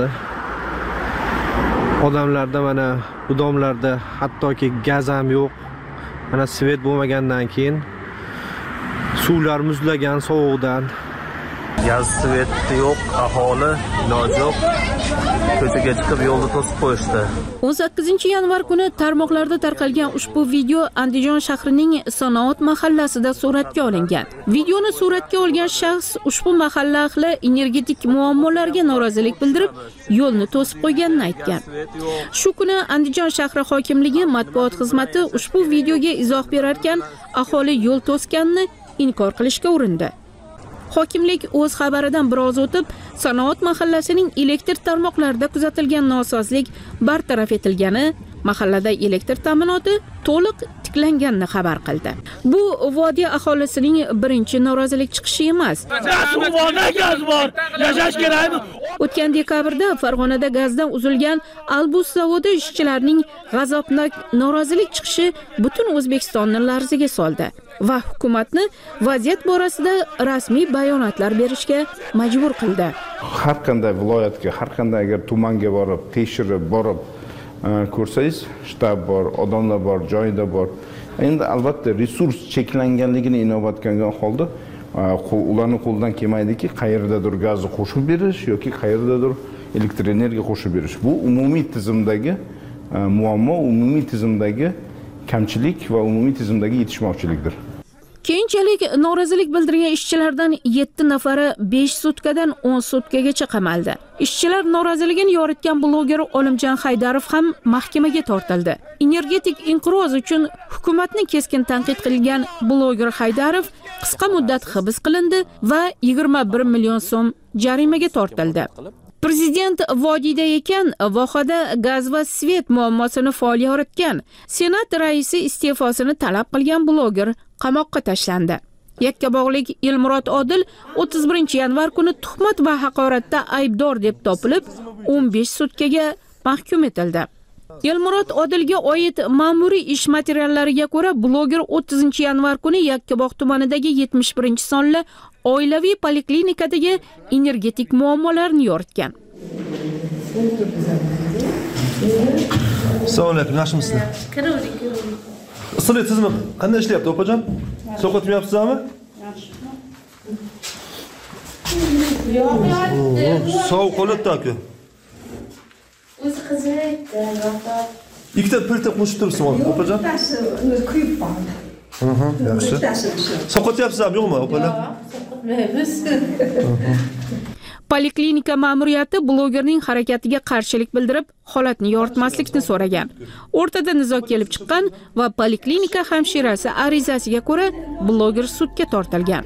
Odamlarda mana bu domlarda hattoki gaz ham yo'q. Mana svet bo'lmagandan keyin suvlar muzlagan sovuqdan. Gaz, svet yo'q, aholi iloji yo'q. ko'chaga chiqib yo'lni to'sib qo'yishdi. 18-yanvar kuni tarmoqlarda tarqalgan ushbu video Andijon shahrining Sanoat mahallasida suratga olingan. Videoni suratga olgan shaxs ushbu mahalla ahli energetik muammolarga norozilik bildirib, yo'lni to'sib qo'yganini aytgan. Shu kuni Andijon shahri hokimligi matbuot xizmati ushbu videoga izoh berarkan, aholi yo'l to'sganini inkor qilishga urindi. Hokimlik o'z xabaridan biroz o'tib, Sanoat mahallasining elektr tarmoqlarida kuzatilgan nosozlik bartaraf etilgani, mahallada elektr ta'minoti to'liq tiklanganini xabar qildi. Bu vodiy aholisining birinchi norozilik chiqishi emas. Gaz bor, yashash kerakmi? O'tgan dekabrda Farg'onada gazdan uzilgan Albus zavodi ishchilarining g'azabnok norozilik chiqishi butun O'zbekistonni larzaga soldi va hukumatni vaziyat borasida rasmiy bayonotlar berishga majbur qildi. Har qanday viloyatga, har qanday agar tumanga borib, tekshirib borib ko'rsangiz, shtab bor, odamlar bor, joyida bor. Endi albatta resurs cheklanganligini inobatga olgan holda ularning qo'ldan kelmaydiki, qayerdadir gazni qo'shib berish yoki qayerdadir elektr energiya qo'shib berish. Bu umumiy tizimdagi muammo, umumiy tizimdagi kamchilik va umumiy tizimdagi yetishmovchilikdir. Keyinchalik norozilik bildirgan ishchilardan 7 nafari 5 sutkadan 10 sutkagacha qamaldi. Ishchilar noroziligini yoritgan bloger Olimjon Haydarov ham mahkamaga tortildi. Energetik inqiroz uchun hukumatni keskin tanqid qilgan bloger Haydarov qisqa muddat hibs qilindi va 21 million so'm jarimaga tortildi. Prezident vodiyda ekan, vohada gaz va svet muammosini faol yoritgan. Senat raisi iste'fosini talab qilgan bloger qamoqqa tashlandi. Yakkabog'lik Elmurod Odil 31-yanvar kuni tuhmat va haqoratda aybdor deb topilib, 15 sutkaga mahkum etildi. Elmurod Odilga oid ma'muriy ish materiallariga ko'ra, bloger 30-yanvar kuni Yakkabog' tumanidagi 71-sonli oilaviy poliklinikadagi energetik muammolarni yoritgan. Assalomu alaykum, yaxshimisizlar? Issiqlik tizimi qanday ishlayapti, opajon? Sovqotmayapsizmi? Sovuq qo'lyapti aka. O'zi qizayapti, ikkita pilta qo'shib turibsizmi, opajon? Kuyib qoldi. Yaxshi. Sovqotyapsizmi, yo'qmi, opalar? Sovqotmaymiz. Poliklinika ma'muriyati blogerning harakatiga qarshilik bildirib, holatni yoritmaslikni so'ragan. O'rtada nizo kelib chiqqan va poliklinika hamshirasi arizasiga ko'ra bloger sudga tortilgan.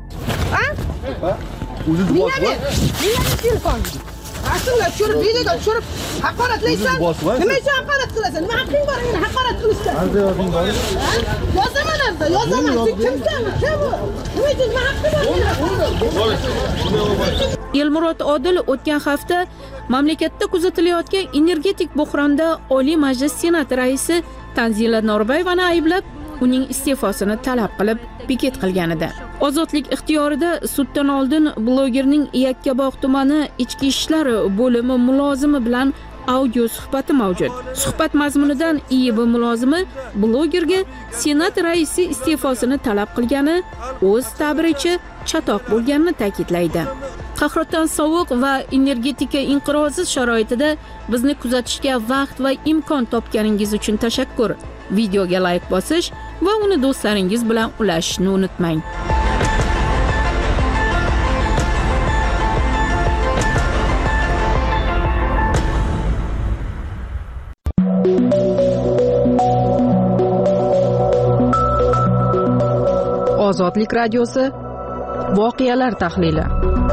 Telefon. Aslida tushirib, videoga tushirib, haqoratlaysan. Nima uchun haqorat qilasan? Nima haqqing bor endi haqorat qilishga? Yozaman, yozaman. Kimsan? Kim bu? Nima uchun nima haqqing bor? Elmurod Odil o'tgan hafta mamlakatda kuzatilayotgan energetik buhronda Oliy Majlis Senat raisi Tanzila Norboyevani ayblab, uning iste'fosini talab qilib piket qilgan edi. Ozodlik ixtiyorida suddan oldin blogerning Yakkabog' tumani ichki ishlar bo'limi mulozimi bilan audio suhbati mavjud. Suhbat mazmunidan IIB mulozimi blogerga Senat raisi iste'fosini talab qilgani o'z ta'biricha chatoq bo'lganini ta'kidlaydi. Qahraton sovuq va energetika inqirozi sharoitida bizni kuzatishga vaqt va imkon topganingiz uchun tashakkur. Videoga like bosish va uni do'stlaringiz bilan ulashishni unutmang. Ozodlik radiosi voqealar tahlili.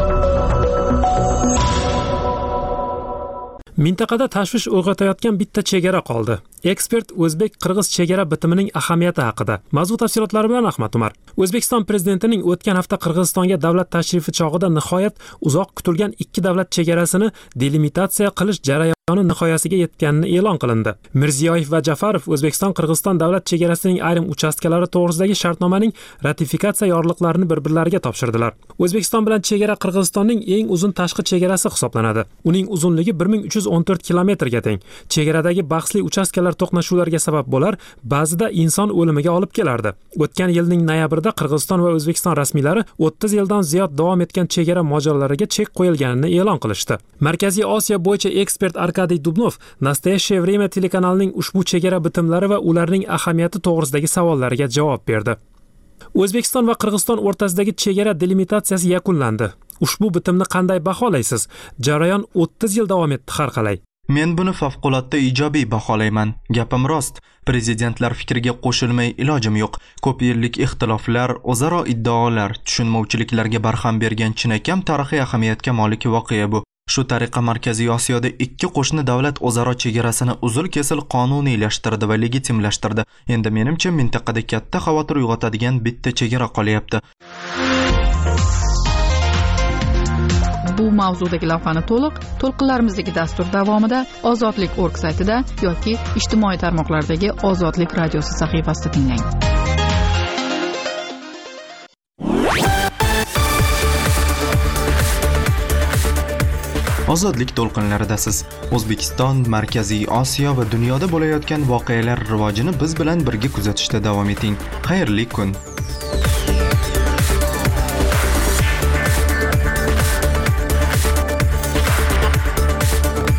Mintaqada tashvish uyg'otayotgan bitta chegara qoldi. Ekspert o'zbek-qirg'iz chegara bitimining ahamiyati haqida. Mavzu tafsilotlari bilan Ahmad Umar. O'zbekiston prezidentining o'tgan hafta Qirg'izistonga davlat tashrifi chog'ida nihoyat uzoq kutilgan ikki davlat chegarasini delimitatsiya qilish jarayoni nihoyasiga yetganini e'lon qilindi. Mirziyoyev va Jafarov O'zbekiston-Qirg'iziston davlat chegarasining ayrim uchastkalari to'g'risidagi shartnomaning ratifikatsiya yorliqlarini bir-birlariga topshirdilar. O'zbekiston bilan chegara Qirg'izistonning eng uzun tashqi chegarasi hisoblanadi. Uning uzunligi 1314 kilometrga teng. Chegaradagi bahsli uchastkalar to'qnashuvlarga sabab bo'lar, ba'zida inson o'limiga olib kelardi. O'tgan yilning noyabrida Qirg'iziston va O'zbekiston rasmiylari 30 yildan ziyod davom etgan chegara mojarolariga chek qo'yilganini e'lon qilishdi. Markaziy Osiyo bo'yicha ekspert Arkadiy Dubnov Nastoящее время telekanalining ushbu chegara bitimlari va ularning ahamiyati to'g'risidagi savollariga javob berdi. O'zbekiston va Qirg'iziston o'rtasidagi chegara delimitatsiyasi yakunlandi. Ushbu bitimni qanday baholaysiz? Jarayon 30 yil davom etdi har qalay. Men buni favqulodda ijobiy baholayman. Gapim rost. Prezidentlar fikriga qo'shilmay ilojim yo'q. Ko'p yillik ixtiloflar, o'zaro iddaolar, tushunmovchiliklarga barham bergan chinakam tarixiy ahamiyatga molik voqea bu. Shu tariqa Markaziy Osiyoda ikki qo'shni davlat o'zaro chegarasini uzil-kesil qonuniylashtirdi va legitimlashtirdi. Endi menimcha mintaqada katta xavotir uyg'otadigan bitta chegara qolyapti. Bu mavzudagi lavhani to'lqinlarimizdagi dastur davomida ozodlik.org saytida yoki ijtimoiy tarmoqlardagi Ozodlik radiosi sahifasida tinglang. Ozodlik to'lqinlaridasiz. O'zbekiston, Markaziy Osiyo va dunyoda bo'layotgan voqealar rivojini biz bilan birga kuzatishda davom eting. Xayrli kun.